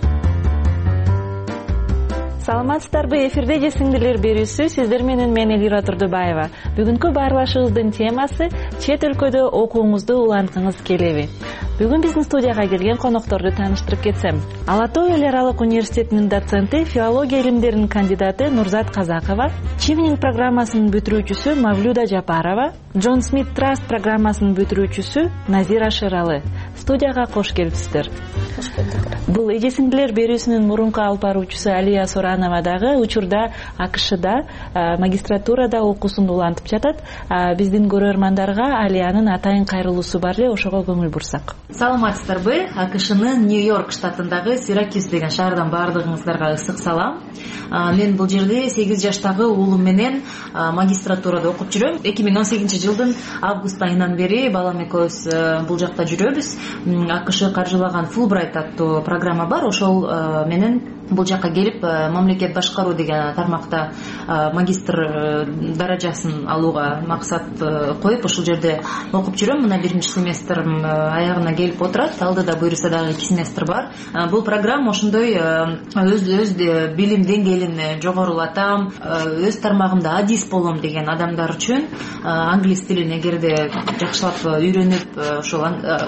Саламатсыздарбы, эфирде эже сиңдилер берүүсү, сиздер менен мен Элира Турдубаева. Бүгүнкү баарлашуубуздун темасы чет өлкөдө окууңузду уланткыңыз келеби? Бүгүн биздин студияга келген конокторду тааныштырып кетсем. Ала Тоо эл аралык университетинин доценти, филология илимдеринин кандидаты Нурзат Казакова, Чивнинг программасынын бүтүрүүчүсү Мавлюда Жапарова, Джон Смит Траст программасынын бүтүрүүчүсү Назира Шералы. Студияга кош келипсиздер. Бул эже сиңдилер берүүсүнүн мурунку алып баруучусу Алия Соранова дагы учурда АКШда магистратурада окуусун улантып жатат. Биздин көрөрмандарга Алиянын атайын кайрылуусу бар эле, ошого көңүл бурсак. Саламатсыздарбы? АКШнын Нью-Йорк штатындагы Сиракюз деген шаардан баардыгыңыздарга ысык салам. Мен бул жерде 8 жаштагы уулум менен магистратурада окуп жүрөм. 2018 жылдын август айынан бери балам экөөбүз бул жакта жүрөбүз. АКШ каржылаган Fulbright аттуу программа бар. Ошол менен бул жакка келип мамлекет башкаруу деген тармакта магистр даражасын алууга максат коюп ошол жерде окуп жүрөм. Мына биринчи семестрим аягына келип отурат. Алдыда буюрса дагы 2 семестр бар. Бул программа ошондой өз билим деңгээлин жогорулатам, өз тармагымда адис болом деген адамдар үчүн англис тилин эгерде жакшылап үйрөнүп ошол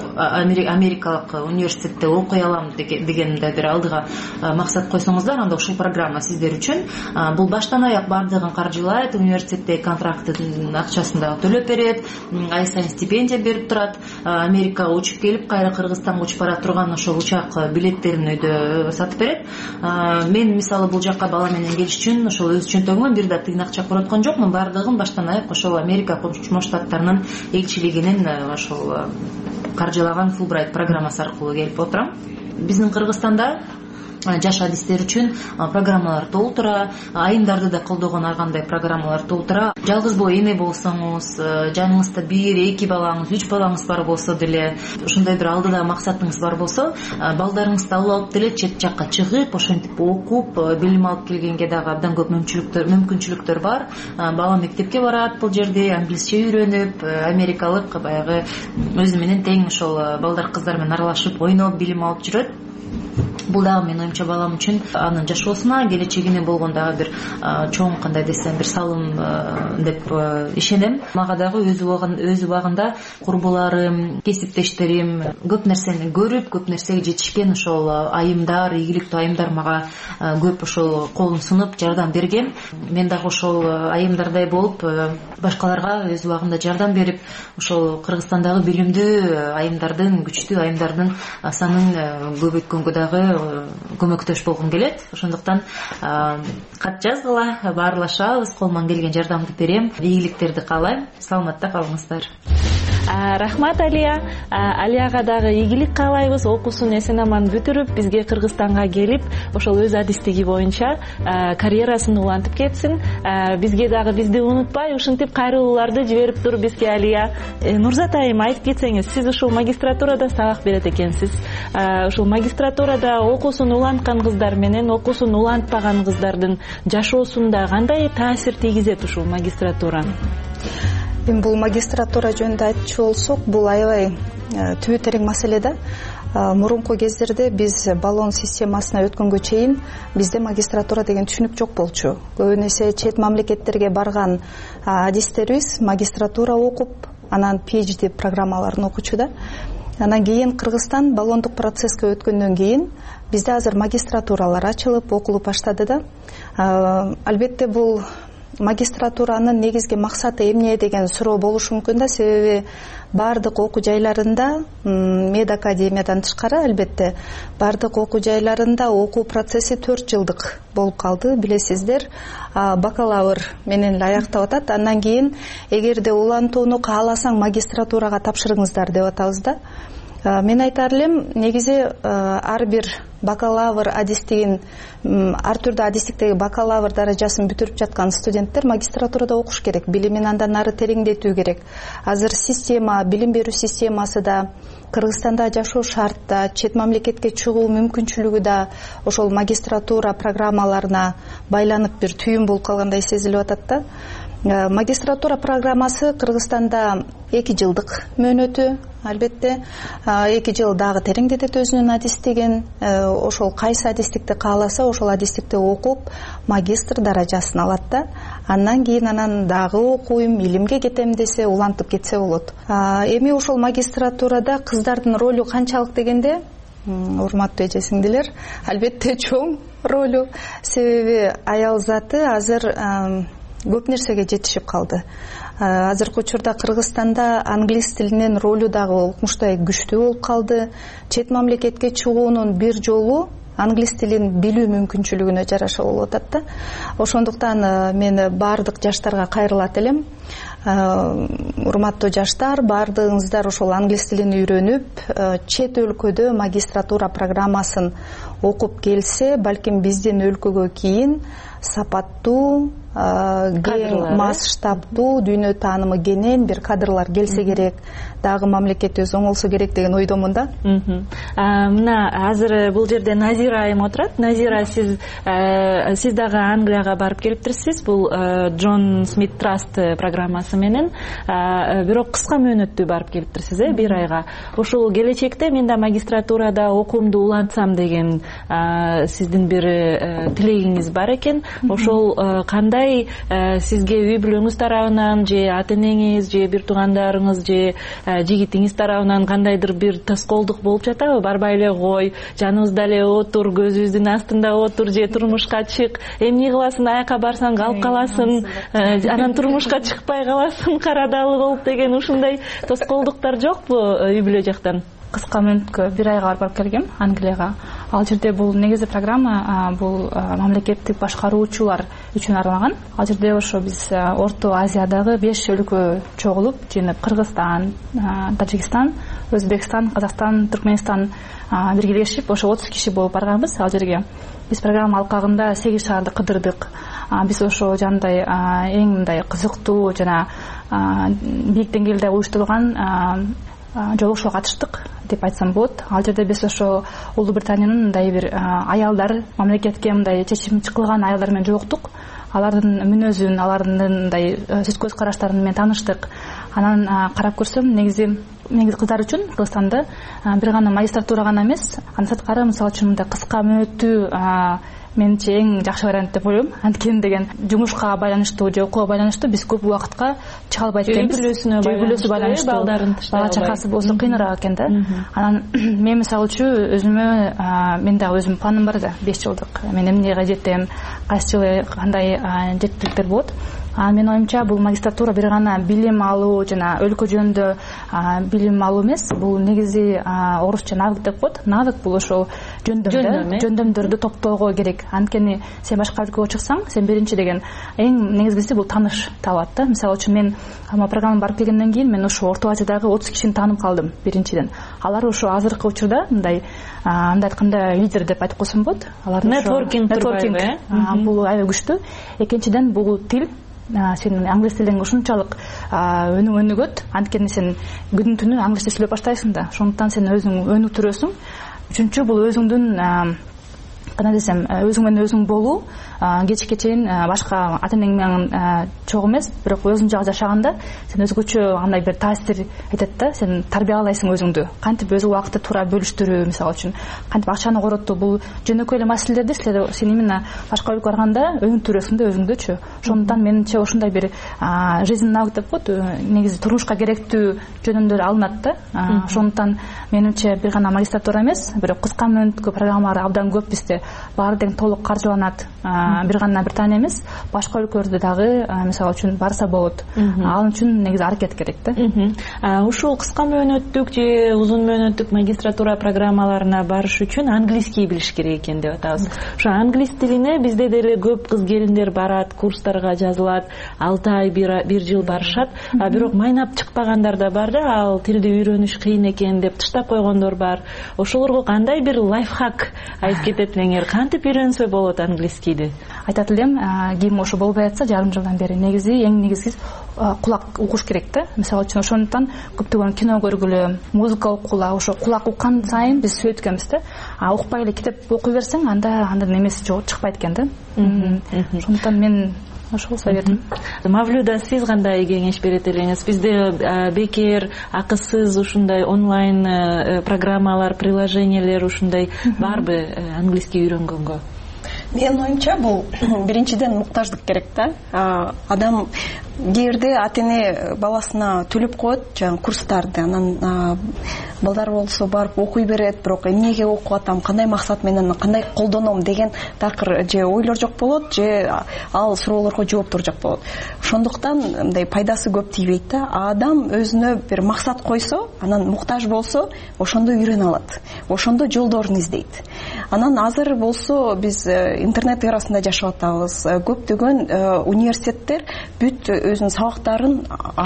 америкалык университетте окуй алам дегенде бир алдыга максат койсоңуздар, анда ушул программа сиздер үчүн. Бул баштан аяк бардыгын каржылайт, университетте контракттын акчасын да төлөп берет, ай сайын стипендия берип турат. Америкага учуп келип, кайра Кыргызстанга учуп бара турган ошол учак билеттерин өйдө сатып берет. Мен мисалы бул жакка бала менен келиш үчүн ошол өз чөнтөгүмөн бир да тыйын акча короткон жокмун. Бардыгын баштан аяк ошол Америка Кошмо Штаттарынын элчилигинин ошол каржылаган Fulbright программасы аркылуу келип отурам. Биздин Кыргызстанда жаш адистер үчүн программалар толтура, айымдарды да колдогон ар кандай программалар толтура. Жалгыз боо эне болсоңуз, жаныңызда 1-2 балаңыз, 3 балаңыз бар болсо деле, ушундай бир алдыда максатыңыз бар болсо, балдарыңызды алып деле чет жакка чыгып, ошентип окуп, билим алып келгенге дагы абдан көп мүмкүнчүлүктөр бар. Бала мектепке барат, бул жерде англисче үйрөнүп, америкалык баягы өзү менен тең ошол балдар кыздар менен аралашып, ойноп, билим алып жүрөт. Бул дагы менин оюмча балам үчүн анын жашоосуна, келечегине болгон дагы бир чоң, кандай десем, бир салым деп ишенем. Мага дагы өз убагында курбуларым, кесиптештерим көп нерсени көрүп, көп нерсеге жетишкен ошол айымдар, ийгиликтүү айымдар мага көп ошол колун сунуп жардам берген. Мен дагы ошол айымдардай болуп, башкаларга өз убагында жардам берип, ошол Кыргызстандагы билимдүү айымдардын, күчтүү айымдардын санын көбөйткөнгө дагы көмөктөш болгум келет. Ошондуктан кат жазгыла, баарлашабыз, колуман келген жардамды берем, ийгиликтерди каалайм. Саламатта калыңыздар. Рахмат Алия. Алияга дагы ийгилик каалайбыз. Окуусун эсен аман бүтүрүп, бизге Кыргызстанга келип, ошол өз адистиги боюнча карьерасын улантып кетсин. Бизге дагы бизди унутпай, ушинтип кайрылууларды жиберип тур бизге Алия. Нурзат айым, айтып кетсеңиз, сиз ушул магистратурада сабак берет экенсиз. Ушул магистратурада окуусун уланткан кыздар менен окуусун улантпаган кыздардын жашоосунда кандай таасир тийгизет ушул магистратура? Бул магистратура жөнүндө айтчу болсок, бул аябай түбө терең маселе да. мурунку кездерде биз баллон системасына өткөнгө чейин бизде магистратура деген түшүнүк жок болчу. Көбүн эсе чет мамлекеттерге барган адистерибиз магистратура окуп, анан PhD программаларын окучу да. Анан кийин Кыргызстан баллондук процесске өткөндөн кийин бизде азыр магистратуралар ачылып, окулуп баштады да. Албетте бул магистратуранын негизги максаты эмне деген суроо болушу мүмкүн да, себеби баардык окуу жайларында, медакадемиядан тышкары албетте баардык окуу жайларында окуу процесси 4 жылдык болуп калды. Билесиздер, бакалавр менен эле аяктап атат. Андан кийин эгерде улантууну кааласаң магистратурага тапшырыңыздар деп атабыз да. Мен айтар элем, негизи ар бир бакалавр адистигин, ар түрдүү адистиктеги бакалавр даражасын бүтүрүп жаткан студенттер магистратурада окуш керек, билимин андан ары тереңдетүү керек. Азыр система, билим берүү системасы да, Кыргызстанда жашоо шарт да, чет мамлекетке чыгуу мүмкүнчүлүгү да ошол магистратура программаларына байланып бир түйүн болуп калгандай сезилип атат да. Магистратура программасы Кыргызстанда 2 жылдык мөөнөтү, албетте 2 жыл дагы тереңдетет өзүнүн адистигин. Ошол кайсы адистикти кааласа, ошол адистикти окуп, магистр даражасын алат да. Андан кийин дагы окуйм, илимге кетем десе, улантып кетсе болот. Эми ошол магистратурада кыздардын ролу канчалык дегенде, урматтуу эже-сиңдилер, албетте чоң ролу. Себеби аял заты азыр көп нерсеге жетишип калды. Азыркы учурда Кыргызстанда англис тилинин ролу дагы укмуштай күчтүү болуп калды. Чет мамлекетке чыгуунун бир жолу англис тилин билүү мүмкүнчүлүгүнө жараша болуп атат да. Ошондуктан мен баардык жаштарга кайрылат элем. Урматтуу жаштар, баардыгыңыздар ошол англис тилин үйрөнүп, чет өлкөдө магистратура программасын окуп келсе, балким биздин өлкөгө кийин сапаттуу, кең масштабдуу, дүйнө таанымы кенен бир кадрлар келсе керек, дагы мамлекетибиз оңолсо керек деген ойдомун да. Мына азыр бул жерде Назира айым отурат. Назира, сиз дагы Англияга барып келиптирсиз. Бул Джон Смит Траст программасы менен, бирок кыска мөөнөттүү барып келиптирсиз, 1 айга. Ошол келечекте мен да магистратурада окуумду улантсам деген сиздин бир тилегиңиз бар экен. Ошол кандай сизге үй бүлөңүз тарабынан, же ата энеңиз, же бир туугандарыңыз, же жигитиңиз тарабынан кандайдыр бир тоскоолдук болуп жатабы? Барбай эле кой, жаныбызда эле отур, көзүбүздүн астында отур, же турмушка чык, эмне кыласың, аяка барсаң калып каласың, анан турмушка чыкпай каласың, карадалы болуп деген ушундай тоскоолдуктар жокпу үй бүлө жактан? Кыска мөөнөткө 1 айга барып келгем Англияга. Ал жерде бул негизи программа бул мамлекеттик башкаруучулар үчүн арналган. Ал жерде ошо биз Орто Азиядагы 5 өлкө чогулуп, жыйнап Кыргызстан, Тажикстан, Өзбекстан, Казакстан, Түркмөнстан биргелешип, ошо 30 киши болуп барганбыз ал жерге. Биз программа алкагында 8 шаарды кыдырдык. Биз ошо жандай эң мындай кызыктуу жана бийик деңгээлде уюштурулган жолугушууга катыштык деп айтсам болот. Ал жерде биз ошо Улуу Британиянын мындай бир аялдар, мамлекетке мындай чечим чыккан аялдар менен жолуктук. Алардын мүнөзүн, алардын мындай сөз көз караштары менен тааныштык. Анан карап көрсөм, негизи кыздар үчүн Кыргызстанда бир гана магистратура гана эмес, андан сырткары мисалы үчүн мындай кыска мөөнөттүү менче эң жакшы вариант деп ойлойм. Анткени деген жумушка байланыштуу же окууга байланыштуу биз көп убакытка чыга албайт экенбиз. Үй бүлөсүнө байланыштуу, бала чакасы болсо кыйыныраак экен да. Анан мен мисалы үчүн өзүмө, мен дагы өзүмдүн планым бар да, 5 жылдык. Мен эмнеге жетем, кайсы жылы кандай жетиштиктер болот. Менин оюмча бул магистратура бир гана билим алуу жана өлкө жөнүндө билим алуу эмес, бул негизи орусча навык деп коет. Навык бул ошол жөндөмдөрдү топтоого керек. Анткени сен башка өлкөгө чыксаң, сен биринчи деген эң негизгиси бул тааныш табат да. Мисалы үчүн мен программага барып келгенден кийин мен ошо Орто Азиядагы 30 кишини таанып калдым биринчиден. Алар ошо азыркы учурда мындай айтканда лидер деп айтып койсом болот. Алар нетворкинг бул аябай күчтүү. Экинчиден бул тил. Сен англис тилиң ушунчалык өнүгөт, анткени сен күндүн түнү англисче сүйлөп баштайсың да. Ошондуктан сен өзүң өнүктүрөсүң. Үчүнчү бул өзүңдүн кандай десем, өзүң менен өзүң болуу, кечке чейин башка ата энең менен чогуу эмес, бирок өзүң жагы жашаганда сен өзгөчө андай бир таасир этет да, сен тарбиялайсың өзүңдү. Кантип өз убакытты туура бөлүштүрүү, мисалы үчүн, кантип акчаны коротуу, бул жөнөкөй эле маселелерди сен именно башка өлкөгө барганда өнүктүрөсүң да өзүңдөчү. Ошондуктан менимче ушундай бир жизненный навык деп коет, негизи турмушка керектүү жөнүндөр алынат да. Ошондуктан менимче бир гана магистратура эмес, бирок кыска мөөнөттүк программалар абдан көп бизде, баары тең толук каржыланат. Бир гана Британия эмес, башка өлкөлөрдө дагы мисалы үчүн барса болот. Ал үчүн негизи аракет керек да. Ушул кыска мөөнөттүк же узун мөөнөттүк магистратура программаларына барыш үчүн английский билиш керек экен деп атабыз. Ошо англис тилине бизде деле көп кыз келиндер барат, курстарга жазылат, 6 ай, 1 жыл барышат. Бирок майнап чыкпагандар да бар да, ал тилди үйрөнүш кыйын экен деп таштап койгондор бар. Ошолорго кандай бир лайфхак айтып кетет элеңер? Кантип үйрөнсө болот английскийди? Айтат элем, ким ошо болбой атса жарым жылдан бери негизи эң негизгisi кулак угуш керек да. Мисалы үчүн ошондуктан көптөгөн кино көргүлө, музыка окугула, ошо кулак уккан сайын биз сөйткөнбүз да. Укпай эле китеп окуй берсең, андан эмеси чыкпайт экен да. Ошондуктан мен ошол советим. Мавлюда, сиз кандай кеңеш берет элеңиз? Бизде бекер, акысыз ушундай онлайн программалар, приложениялер ушундай барбы английский үйрөнгөнгө? Менин оюмча бул биринчиден муктаждык керек да. Адам кээде ата эне баласына төлөп коет жаңы курстарды, анан балдар болсо барып окуй берет, бирок эмнеге окуп атам, кандай максат менен, кандай колдоном деген такыр же ойлор жок болот, же ал суроолорго жооптор жок болот. Ошондуктан мындай пайдасы көп тийбейт да. Адам өзүнө бир максат койсо, анан муктаж болсо, ошондо үйрөнө алат, ошондо жолдорун издейт. Анан азыр болсо биз интернет эрасында жашап атабыз. Көптөгөн университеттер бүт өзүнүн сабактарын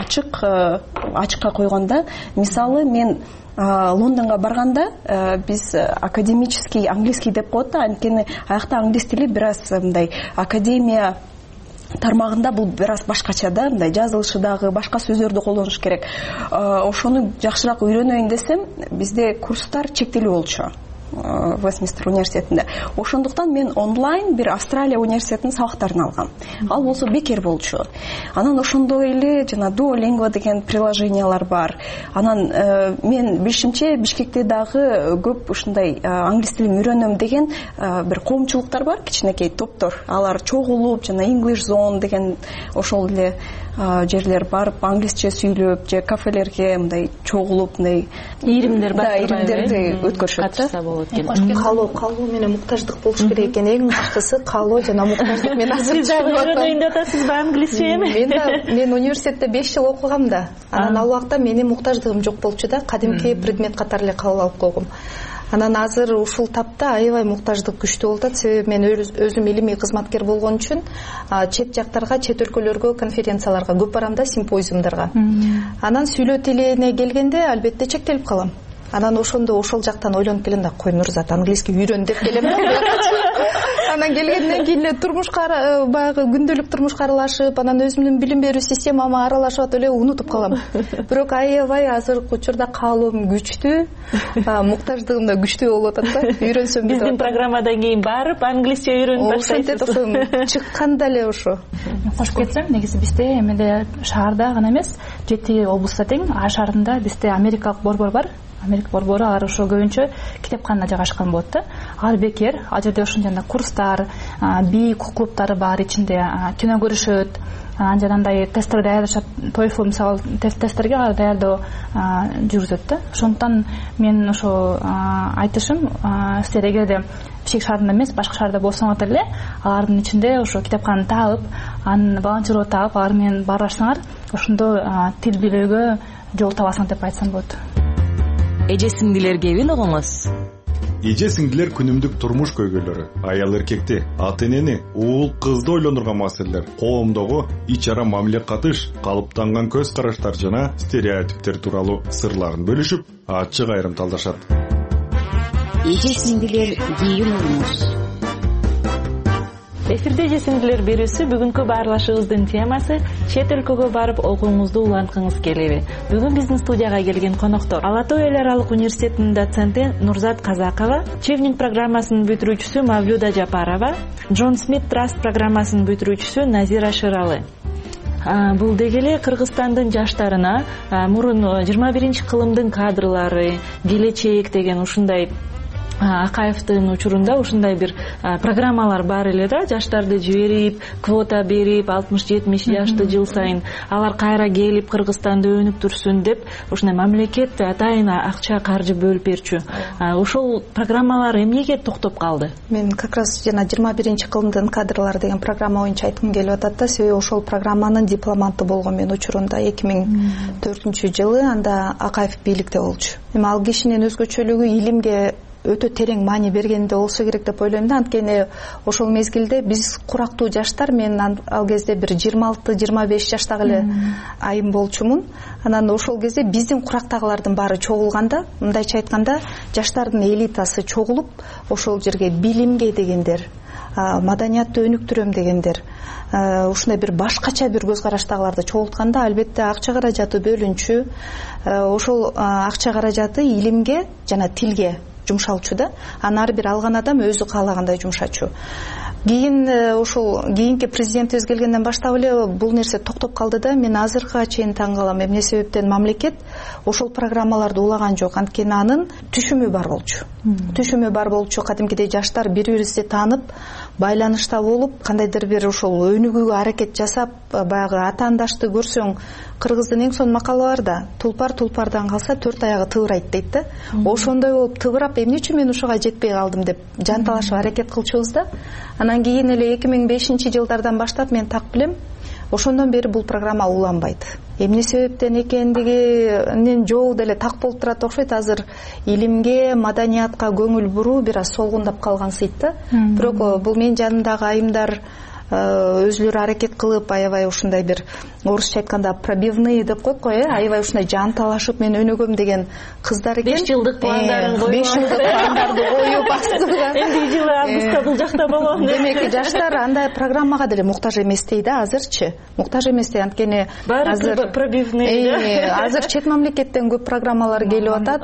ачыкка койгонда. Мисалы мен Лондонго барганда биз академический английский деп коет да, анткени аякта англис тили бир аз мындай академия тармагында бул бир аз башкача да, мындай жазылышы дагы башка сөздөрдү колдонуш керек. Ошону жакшыраак үйрөнөйүн десем, бизде курстар чектелүү болчу. Вестминстер университетинде. Ошондуктан мен онлайн бир Австралия университетинин сабактарын алгам. Ал болсо бекер болчу. Анан ошондой эле жана Duolingo деген приложениялар бар. Анан мен билишимче Бишкекте дагы көп ушундай англис тилин үйрөнөм деген бир коомчулуктар бар, кичинекей топтор. Алар чогулуп жана English Zone деген ошол эле жерлер барып англисче сүйлөп, же кафелерге мындай чогулуп, мындай иримдер бар, иримдерди өткөрүшөт да. Калуу менен муктаждык болуш керек экен. Эң баштысы калуу жана муктаждык. Мен азыр үйрөнөйүн деп атасызбы англисче эми? Мен университетте 5 жыл окугам да. Анан ал убакта менин муктаждыгым жок болчу да, кадимки предмет катары эле кабыл алып койгом. Анан азыр ушул тапта аябай муктаждык күчтүү болуп атат. Себеби мен өзүм илимий кызматкер болгон үчүн чет жактарга, чет өлкөлөргө, конференцияларга көп барам да, симпозиумдарга. Анан сүйлөө тилине келгенде албетте чектелип калам. Анан ошондо ошол жактан ойлонуп келем да, кой Нурзат, английский үйрөн деп келем. Анан келгенден кийин эле турмушка, баягы күндөлүк турмушка аралашып, анан өзүмдүн билим берүү системама аралашып атып эле унутуп калам. Бирок аябай азыркы учурда каалоом күчтүү, муктаждыгым да күчтүү болуп атат да. Үйрөнсөм деп. Биздин программадан кийин барып англисче үйрөнүп баштайсыз. Ошентип чыкканда эле ошо. Кошуп кетсем, негизи бизде эмеде шаарда гана эмес, 7 облустта тең, А шаарында бизде Америкалык борбор бар. Америка борбору, алар ошо көбүнчө китепканада жайгашкан болот да. Алар бекер, ал жерде ошондой курстар, би клубтары бар, ичинде кино көрүшөт, анандай тесттер даярдашат. TOEFL мисалы тесттерге даярдоо жүргүзөт да. Ошондуктан мен ошо айтышым, силер эгерде Бишкек шаарында эмес, башка шаарда болсоңор эле, алардын ичинде ошо китепкананы таап, анын волонтерлор таап, алар менен баарлашсаңар, ошондо тил билүүгө жол табасың деп айтсам болот. Эже сиңдилер кебин угуңуз. Эже сиңдилер күнүмдүк турмуш көйгөйлөрү, аял эркекти, ата энени, уул кызды ойлондурган маселелер, коомдогу ич ара мамиле катыш, калыптанган көз караштар жана стереотиптер тууралуу сырларын бөлүшүп, ачык айрымталдашат. Эже сиңдилер кийин угуңуз. Эфирде жесиңдилер берүүсү бүгүнкү баарлашыбыздын темасы чет өлкөгө барып окууңузду уланткыңыз келеби? Бүгүн биздин студияга келген коноктор Ала Тоо эл аралык университетинин доценти Нурзат Казакова, Чевник программасынын бүтүрүүчүсү Мавлюда Жапарова, Джон Смит Траст программасынын бүтүрүүчүсү Назира Шыралы. Бул дегеле Кыргызстандын жаштарына мурун 21-кылымдын кадрлары, келечек деген ушундай Акаевдин учурунда ушундай бир программалар бар эле да, жаштарды жиберип, квота берип, 60-70 жашты жыл сайын алар кайра келип Кыргызстанды өнүк турсун деп ушундай мамлекет атайын акча каржы бөлүп берчү. Ошол программалар эмнеге токтоп калды? Мен как раз жана 21-кылымдын кадрлары деген программа боюнча айткым келип атат да, себеби ошол программанын дипломанты болгон мен учурунда 2004-жылы анда Акаев бийликте болчу. Эми ал кишинин өзгөчөлүгү илимге өтө терең маани бергенде болсо керек деп ойлойм да. Анткени ошол мезгилде биз курактуу жаштар, мен ал кезде бир 26-25 жаштагы эле айым болчумун. Анан ошол кезде биздин курактагылардын баары чогулганда, мындайча айтканда, жаштардын элитасы чогулуп, ошол жерге билимге дегендер, маданиятты өнүктүрөм дегендер, ушундай бир башкача бир көз караштагыларды чогултканда, албетте акча каражаты бөлүнчү. Ошол акча каражаты илимге жана тилге жумшалчу да. Аны ар бир алган адам өзү каалагандай жумшачу. Кийин ошол кийинки президентибиз келгенден баштап эле бул нерсе токтоп калды да. Мен азыркыга чейин таң калам. Эмне себептен мамлекет ошол программаларды улаган жок. Анткени анын түшүмү бар болчу. Түшүмү бар болчу. Кадимкидей жаштар бири-бирибизди таанып, байланышта болуп, кандайдыр бир ошол өнүгүүгө аракет жасап, баягы атаандашты көрсөң, кыргыздын эң сонун макалы бар да, тулпар тулпардан калса 4 аягы тыбырайт дейт да. Ошондой болуп тыбырап, эмне үчүн мен ушуга жетпей калдым деп жанталашып аракет кылчубуз да. Анан кийин эле 2005-жылдардан баштап мен так билем, ошондон бери бул программа уланбайт. Эмне себептен экендигинин жообу деле так болуп турат окшойт. Азыр илимге, маданиятка көңүл буруу бир аз солгундап калгансыйт да. Бирок бул менин жанымдагы айымдар өзүлөрү аракет кылып, аябай ушундай бир орусча айтканда пробивные деп коет го, аябай ушундай жанталашып мен өнүгөм деген кыздар экен. 5 жылдык пландарын коюп, 5 жылдык пландарды коюп астырган. Энд жылы августта бул жакта болом. Демек жаштар андай программага деле муктаж эместей да азырчы. Муктаж эместей, анткени азыр пробивные. Азыр чет мамлекеттен көп программалар келип атат.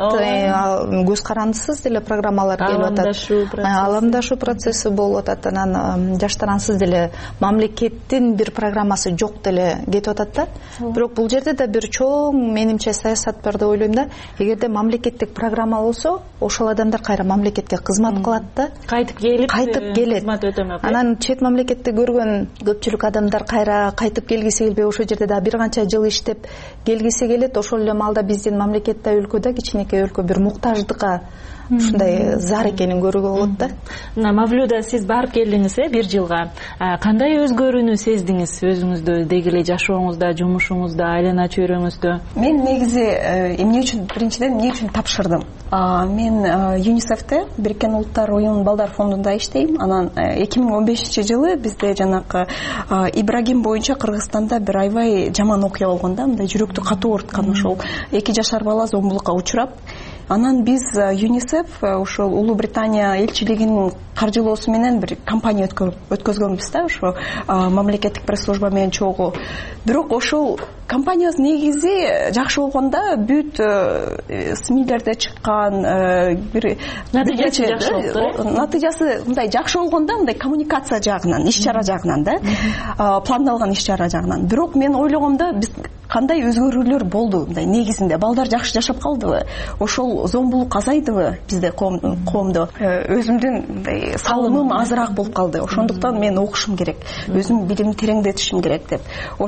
Көз карандысыз деле программалар келип атат. Аламдашуу процесси болуп атат. Анан жаштар деле мамлекеттин бир программасы жок деле кетип атат да. Бирок бул жерде да бир чоң менимче саясат бар деп ойлойм да. Эгерде мамлекеттик программа болсо, ошол адамдар кайра мамлекетке кызмат кылат да. Кайтып келет. Кызмат өтөмөк. Анан чет мамлекетти көргөн көпчүлүк адамдар кайра кайтып келгиси келбей, ошол жерде да бир канча жыл иштеп келгиси келет. Ошол эле маалда биздин мамлекетте өлкөдө, кичинекей өлкө, бир муктаждыкка ушундай зар экенин көрүүгө болот да. Мавлюда, сиз барып келдиңиз бир жылга. Кандай өзгөрүүнү сездиңиз өзүңүздө, дегеле жашооңузда, жумушуңузда, айлана чөйрөңүздө? Мен негизи эмне үчүн, биринчиден эмне үчүн тапшырдым? Мен ЮНИСЕФте, Бириккен Улуттар уюмунун балдар фондунда иштейм. Анан 2015-жылы бизде жанакы Ибрагим боюнча Кыргызстанда бир аябай жаман окуя болгон да, мындай жүрөктү катуу ооруткан. Ошол 2 жашар бала зомбулукка учурап, анан биз ЮНИСЕФ ошол Улуу Британия элчилигинин каржылоосу менен бир кампания өткөзгөнбүз да, ошо мамлекеттик пресс-служба менен чогуу. Бирок ошол компаниясы негизи жакшы болгондо бүт СМИлерде чыккан бир натыйжасы жакшы болду. Натыйжасы мындай жакшы болгондо, мындай коммуникация жагынан, иш-чара жагынан да, пландалган иш-чара жагынан. Бирок мен ойлогомдо биз кандай өзгөрүүлөр болду? Мындай негизинде балдар жакшы жашап калдыбы? Ошол зомбулук азайдыбы бизде коомдо? Өзүмдүн мындай салымым азыраак болуп калды. Ошондуктан мен окушум керек, өзүм билимди тереңдетишим керек деп.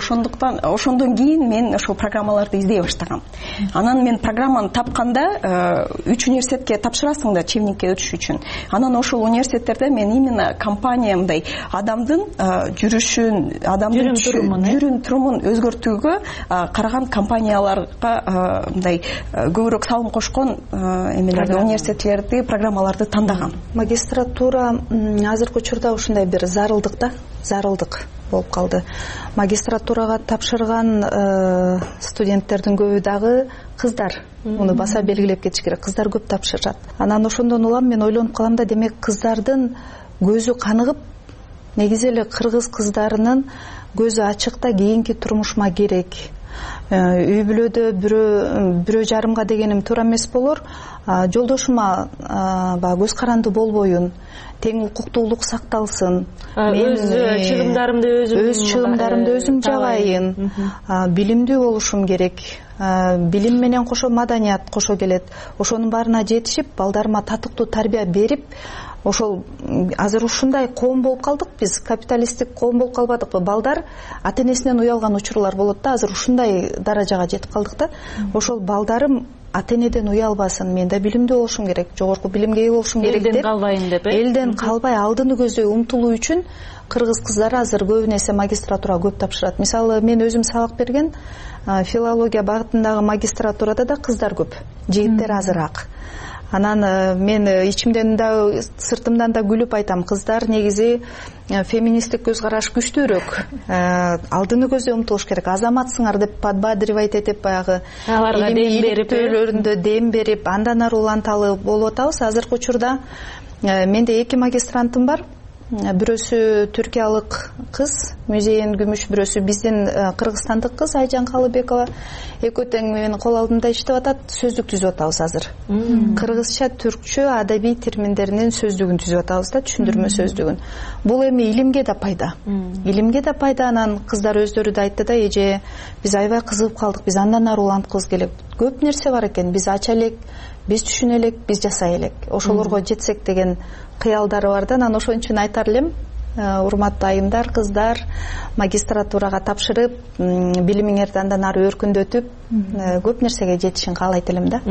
Ошондон кийин мен ошол программаларды издей баштагам. Анан мен программаны тапканда 3 университетке тапшырасың да Чевникке өтүш үчүн. Анан ошол университеттерде мен именно компания мындай адамдын жүрүшүн, адамдын жүрүм турумун өзгөртүүгө караган компанияларга мындай көбүрөөк салым кошкон эмелерди, университеттерди, программаларды тандагам. Магистратура азыркы учурда ушундай бир зарылдык да, зарылдык болуп калды. Магистратурага тапшырган студенттердин көбү дагы кыздар. Муну баса белгилеп кетиш керек. Кыздар көп тапшырат. Анан ошондон улам мен ойлонуп калам да, демек кыздардын көзү каныгып, негизи эле кыргыз кыздарынын көзү ачык да кийинки турмушума керек. Үй бүлөдө бирөө жарымга дегеним туура эмес болор. Жолдошума баягы көз каранды болбоюн, тең укуктуулук сакталсын. Өз чыгымдарымды өзүм жабайын. Билимдүү болушум керек. Билим менен кошо маданият кошо келет. Ошонун баарына жетишип, балдарыма татыктуу тарбия берип, ошол азыр ушундай коом болуп калдык биз, капиталисттик коом болуп калбадыкпы? Балдар ата энесинен уялган учурлар болот да, азыр ушундай даражага жетип калдык да. Ошол балдарым ата энеден уялбасын, мен да билимдүү болушум керек, жогорку билимге ээ болушум керек деп, элден калбай алдыны көздөй умтулуу үчүн кыргыз кыздары азыр көбүн эсе магистратурага көп тапшырат. Мисалы, мен өзүм сабак берген филология багытындагы магистратурада да кыздар көп, жигиттер азыраак. Анан мен ичимден да сыртымдан да күлүп айтам, кыздар негизи феминисттик көз караш күчтүүрөөк. Алдыны көздөй умтулуш керек. Азаматсыңар деп подбадривать этип, баягы аларга дем берип, андан ары уланталы болуп атабыз. Азыркы учурда менде 2 магистрантым бар. Бирөөсү түркиялык кыз, Музейин Күмүш, бирөөсү биздин кыргызстандык кыз Айжан Калыбекова. Экөө тең менин кол алдымда иштеп атат, сөздүк түзүп атабыз азыр. Кыргызча, түркчө адабий терминдеринин сөздүгүн түзүп атабыз да, түшүндүрмө сөздүгүн. Бул эми илимге да пайда. Илимге да пайда. Анан кыздар өздөрү да айтты да, эже биз аябай кызыгып калдык, биз андан ары уланткыбыз келет. Көп нерсе бар экен, биз ача элек, биз түшүнө элек, биз жасай элек. Ошолорго жетсек деген кыялдары бар да. Анан ошон үчүн айтар элем, урматтуу айымдар, кыздар, магистратурага тапшырып, билимиңерди андан ары өркүндөтүп, көп нерсеге жетишин каалайт элем да.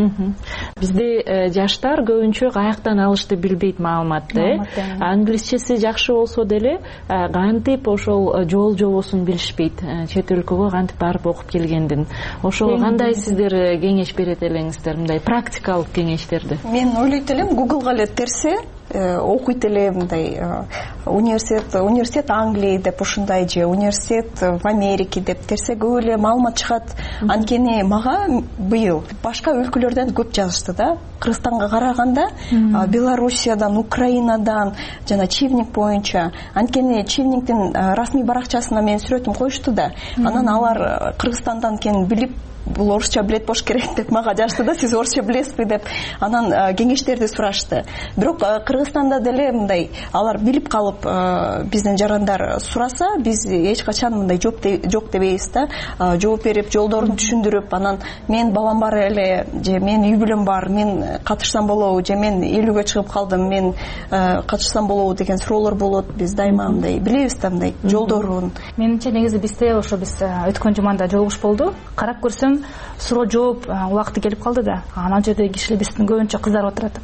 Бизде жаштар көбүнчө каяктан алышты билбейт маалыматты. Англисчеси жакшы болсо деле кантип ошол жол жобосун билишпейт. Чет өлкөгө кантип барып окуп келгендин. Ошого кандай сиздер кеңеш берет элеңиздер, мындай практикалык кеңештерди? Мен ойлойт элем, Googleга эле терсе окуйт эле, мындай университет Англии деп ушундай, же университет в Америке деп терсе көп эле маалымат чыгат. Анткени мага быйыл башка өлкөлөрдөн көп жазышты да. Кыргызстанга караганда Белоруссиядан, Украинадан, жана Чивник боюнча. Анткени Чивниктин расмий баракчасына менин сүрөтүм коюшту да. Анан алар Кыргызстандан экенин билип, бул орусча билет болуш керек деп мага жазды да, сиз орусча билесизби деп. Анан кеңештерди сурашты. Бирок Кыргызстанда деле мындай алар билип калып, бизден жарандар сураса, биз эч качан мындай жок дебейбиз да. Жооп берип, жолдорун түшүндүрүп, анан мен балам бар эле, же мен үй бүлөм бар, мен катышсам болобу, же мен 50-гө чыгып калдым, мен катышсам болобу деген суроолор болот. Биз дайыма мындай билебиз да, мындай жолдорун. Менимче негизи бизде ошо биз өткөн жуманда жолугуш болду. Карап көрсөм, суроо жооп убакыты келип калды да. Анан жерде кишилер биздин көбүнчө кыздар отурат.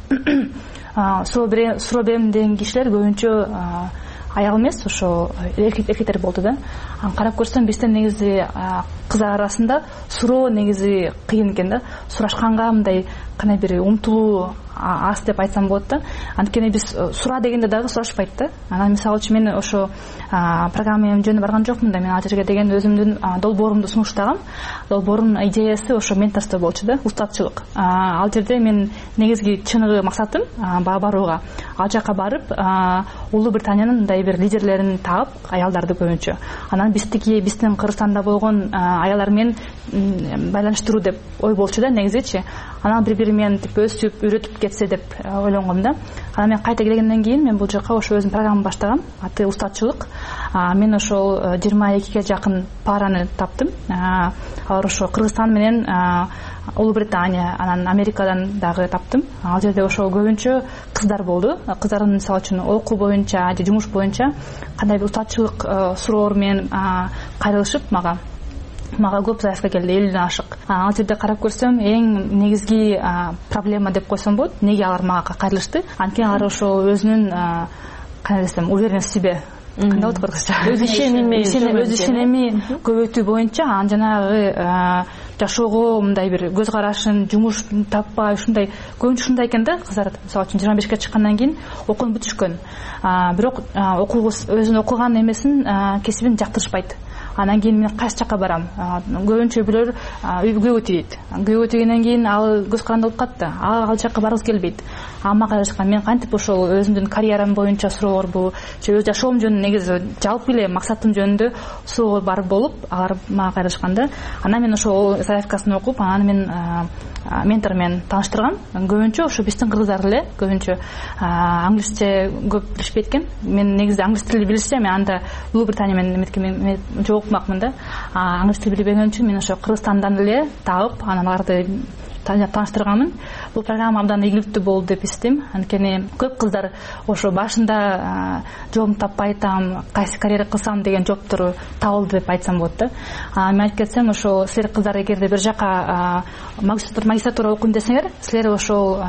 Суроо берем деген кишилер көбүнчө аял эмес, ошо эркектер болду да. Карап көрсөм, бизде негизи кыздар арасында суроо негизи кыйын экен да. Сурашканга мындай кандай бир умтулуу аз деп айтсам болот да. Анткени биз сура дегенде дагы сурашпайт да. Анан мисалы үчүн мен ошо программа жөнүндө барган жокмун да. Мен ал жерге деген өзүмдүн долбоорумду сунуштагам. Долбоордун идеясы ошо менторство болчу да, устатчылык. Ал жерде мен негизги чыныгы максатым барууга. Ал жака барып, Улуу Британиянын мындай бир лидерлерин таап, аялдарды көбүнчө. Анан биздин Кыргызстанда болгон аялдар менен байланыштыруу деп ой болчу да негизичи. Анан бири-бири менен өсүп, үйрөтүп кетсе деп ойлонгом да. Анан мен кайта келгенден кийин мен бул жака ошо өзүм программа баштагам. Аты устатчылык. Мен ошол 22ге жакын параны таптым. Алар ошо Кыргызстан менен Улуу Британия, анан Америкадан дагы таптым. Ал жерде ошо көбүнчө кыздар болду. Кыздардын мисалы үчүн окуу боюнча же жумуш боюнча кандай бир устатчылык суроолор менен кайрылышып мага көп заявка келди, 50ден ашык. Ал жерде карап көрсөм, эң негизги проблема деп койсом болот, неге алар мага кайрылышты? Анткени алар ошо өзүнүн кандай десем, уверенность в себе, кандай болот кыргызча? Өз ишеними көбөйтүү боюнча, анан жанагы жашоого мындай бир көз карашын, жумуш таппай, ушундай көбүнчө ушундай экен да кыздар. Мисалы үчүн 25ке чыккандан кийин окууну бүтүшкөн. Бирок өзүнүн окуган эмесин, кесибин жактырышпайт. анан кийин мен кайсы жакка барам, көбүнчө бирөөр күйөөгө тийет. Күйөөгө тийгенден кийин ал көз каранды болуп катты, ал жакка баргысы келбейт. Ама кайрашкан мен кантип ошол өзүмдүн карьерам боюнча суроолорду же өз жашоом жөнүндө, негизи жалпы эле максатым жөнүндө суроолор бар болуп, алар мага кайрашканда, анан мен ошол заявкасын окуп, анан мен ментор менен тааныштыргам. Көбүнчө ошо биздин кыргыздар эле көбүнчө англисче көп билишпейт экен. Мен негизи англис тили билсем, мен анда Улуу Британия менен жолукмакмын да. Англис тили билбеген үчүн мен ошо Кыргызстандан эле таап, анан аларды тааныштырганмын. Бул программа абдан ийгиликтүү болду деп эстейм. Анткени көп кыздар ошо башында жообун таппай атам, кайсы карьера кылсам деген жооптор табылды деп айтсам болот да. Мен айтып кетсем, ошо силер кыздар эгерде бир жака магистратура окуйм десеңер, силер ошол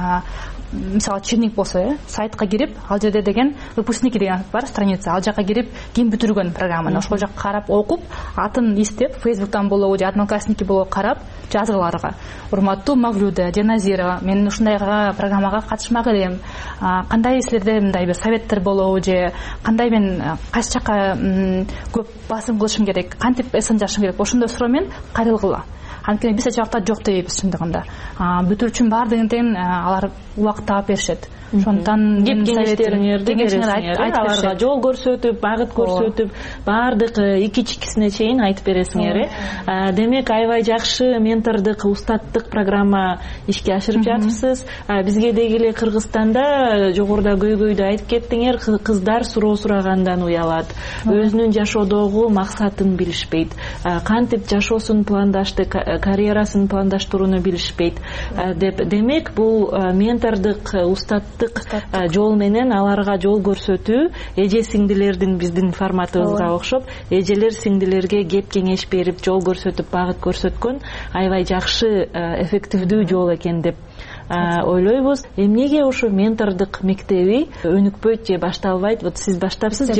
мисалы черник болсо, сайтка кирип, ал жерде деген выпускники деген бар страница, ал жака кирип, ким бүтүргөн программаны, ошол жакка карап окуп, атын издеп, Facebooктан болобу же одноклассники болобу карап жазгыларга. Урматтуу Мавлюда, Деназира, мен ушундай программага катышмак элем. Кандай силерде мындай бир советтер болобу же кандай мен кайсы жака көп басым кылышым керек, кантип эсен жашашым керек, ошондой суроо менен кайрылгыла. Анткени биз жакта жок дейбиз чындыгында. Бүтүрүүчүн баардыгын тең алар убакыт таап беришет. Ошондон кеп кеңештериңерди бересиңер, аларга жол көрсөтүп, багыт көрсөтүп, баардык ики-чикисине чейин айтып бересиңер. Демек аябай жакшы ментордук, устаттык программа ишке ашырып жатыпсыз. Бизге деги эле Кыргызстанда жогоруда көйгөйдү айтып кеттиңер, кыздар суроо сурагандан уялат, өзүнүн жашоодогу максатын билишпейт, кантип жашоосун пландашты, карьерасын пландаштырууну билишпейт деп. Демек бул ментордук, устаттык жол менен аларга жол көрсөтүү, эже сиңдилердин биздин форматыбызга окшоп, эжелер сиңдилерге кеп кеңеш берип, жол көрсөтүп, багыт көрсөткөн аябай жакшы, эффективдүү жол экен деп ойлойбуз. Эмнеге ошо ментордук мектеби өнүкпөйт же башталбайт? Вот сиз баштапсыз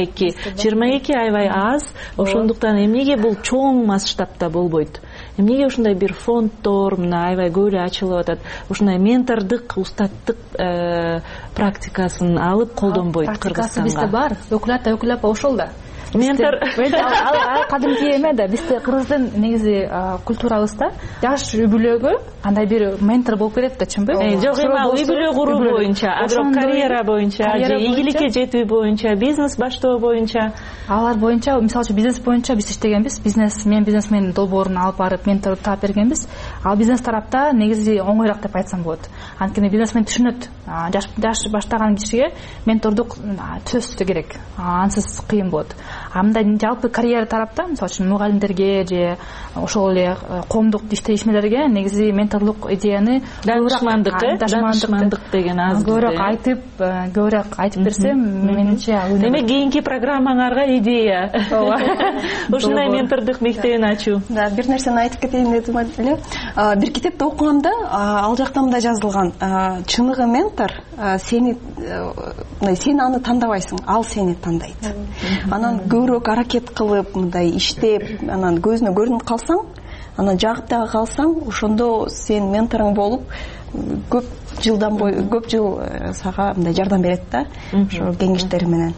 22 аябай аз. Ошондуктан эмнеге бул чоң масштабта болбойт? Эмнеге ушундай бир фонддор мына аябай көп эле ачылып атат, ушундай ментордук, устаттык практикасын алып колдонбойт Кыргызстанга? Бизде бар, өкүлапа ошол да. Ментор ал кадимки эме да, бизде кыргыздын негизи культурабызда жаш үй бүлөгө кандай бир ментор болуп берет да, чынбы? Жок, эми үй бүлө куруу боюнча, бирок карьера боюнча же ийгиликке жетүү боюнча, бизнес баштоо боюнча, алар боюнча, мисалы үчүн бизнес боюнча биз иштегенбиз. Мен бизнесмен долбоорун алып барып менторду таап бергенбиз. Ал бизнес тарапта негизи оңоюраак деп айтсам болот. Анткени бизнесмен түшүнөт, жаш баштаган кишиге ментордук төстө керек, ансыз кыйын болот. Мындай жалпы карьера тарапта, мисалы үчүн мугалимдерге же ошол эле коомдук иштешмелерге негизи менторлук идеяны данышмандык деген аз көбүрөөк айтып берсе, менимче ал. Демек кийинки программаңарга идея ушундай ментордук мектебин ачуу. Да, бир нерсени айтып кетейин дедим эле. Бир китепти окугамда ал жакта мындай жазылган: чыныгы ментор сени аны тандабайсың, ал сени тандайт. Анан көбүрөөк аракет кылып, мындай иштеп, анан көзүнө көрүнүп калсаң, анан жагып дагы калсаң, ошондо сен менторуң болуп көп жыл сага мындай жардам берет да, ошо кеңештери менен.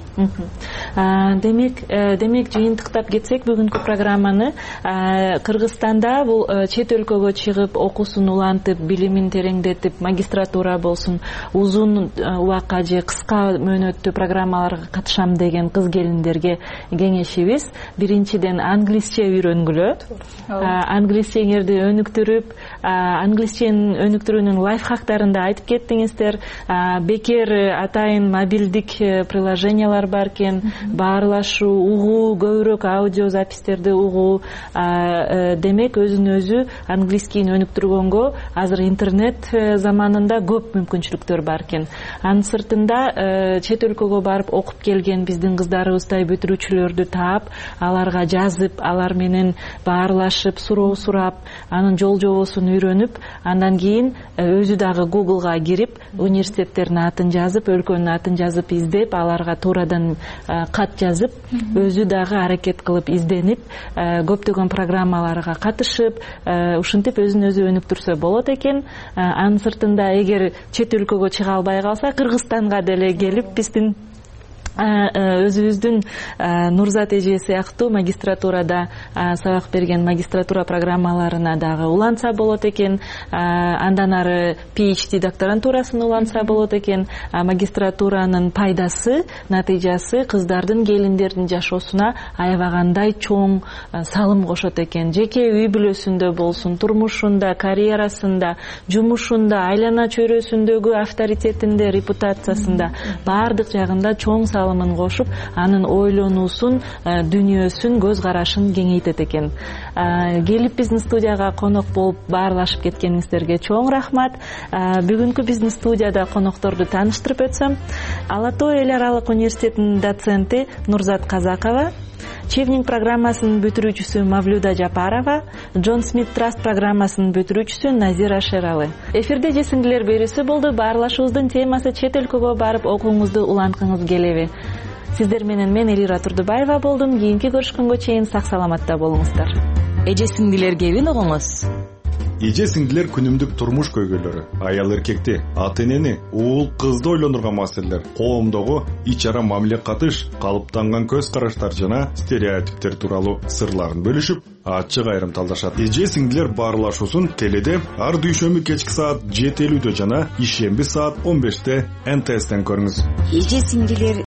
Демек жыйынтыктап кетсек бүгүнкү программаны, Кыргызстанда бул чет өлкөгө чыгып, окуусун улантып, билимин тереңдетип, магистратура болсун, узун убакка же кыска мөөнөттүү программаларга катышам деген кыз келиндерге кеңешибиз: биринчиден англисче үйрөнгүлө, англисчеңерди өнүктүрүп, англисчени өнүктүрүүнүн лайфхактарында айтып кеттиңиздер. Бекер атайын мобилдик приложениялар бар экен, баарлашуу, угуу, көбүрөөк аудио запистерди угуу. Демек өзүн өзү англискийин өнүктүргөнгө азыр интернет заманында көп мүмкүнчүлүктөр бар экен. Анын сыртында чет өлкөгө барып окуп келген биздин кыздарыбыздай бүтүрүүчүлөрдү таап, аларга жазып, алар менен баарлашып, суроо сурап, анын жол жобосун үйрөнүп, андан кийин өзү дагы Google'га кирип, университеттердин атын жазып, өлкөнүн атын жазып издеп, аларга туурадан кат жазып, өзү дагы аракет кылып изденип, көптөгөн программаларга катышып, ушинтип өзүн өзү өнүктүрсө болот экен. Анын сыртында эгер чет өлкөгө чыга албай калса, Кыргызстанга деле келип, биздин өзүбүздүн Нурзат эже сыяктуу магистратурада сабак берген магистратура программаларына дагы уланса болот экен, андан ары PhD докторантурасын уланса болот экен. Магистратуранын пайдасы, натыйжасы кыздардын, келиндердин жашоосуна аябагандай чоң салым кошот экен. Жеке үй бүлөсүндө болсун, турмушунда, карьерасында, жумушунда, айлана чөйрөсүндөгү авторитетинде, репутациясында баардык жагында чоң салымын кошуп, анын ойлонуусун, дүнүйөсүн, көз карашын кеңейтет экен. Келип биздин студияга конок болуп баарлашып кеткениңиздерге чоң рахмат. Бүгүнкү биздин студияда конокторду тааныштырып өтсөм, Ала Тоо эл аралык университетинин доценти Нурзат Казакова, Чевнинг программасынын бүтүрүүчүсү Мавлюда Жапарова, Джон Смит Траст программасынын бүтүрүүчүсү Назира Шералы. Эфирде жесиңдилер берүүсү болду. Баарлашуубуздун темасы чет өлкөгө барып окууңузду уланткыңыз келеби? Сиздер менен мен Элира Турдубаева болдум. Кийинки көрүшкөнгө чейин сак саламатта болуңуздар. Эже сиңдилер кебин угуңуз. Эже сиңдилер күнүмдүк турмуш көйгөйлөрү, аял эркекти, ата энени, уул кызды ойлондурган маселелер, коомдогу ич ара мамиле катыш, калыптанган көз караштар жана стереотиптер тууралуу сырларын бөлүшүп, ачык айрым талдашат. Эже сиңдилер баарлашуусун теледе ар дүйшөмбү кечки саат 7:50 жана ишемби саат 15 НТСтен көрүңүз. Эже сиңдилер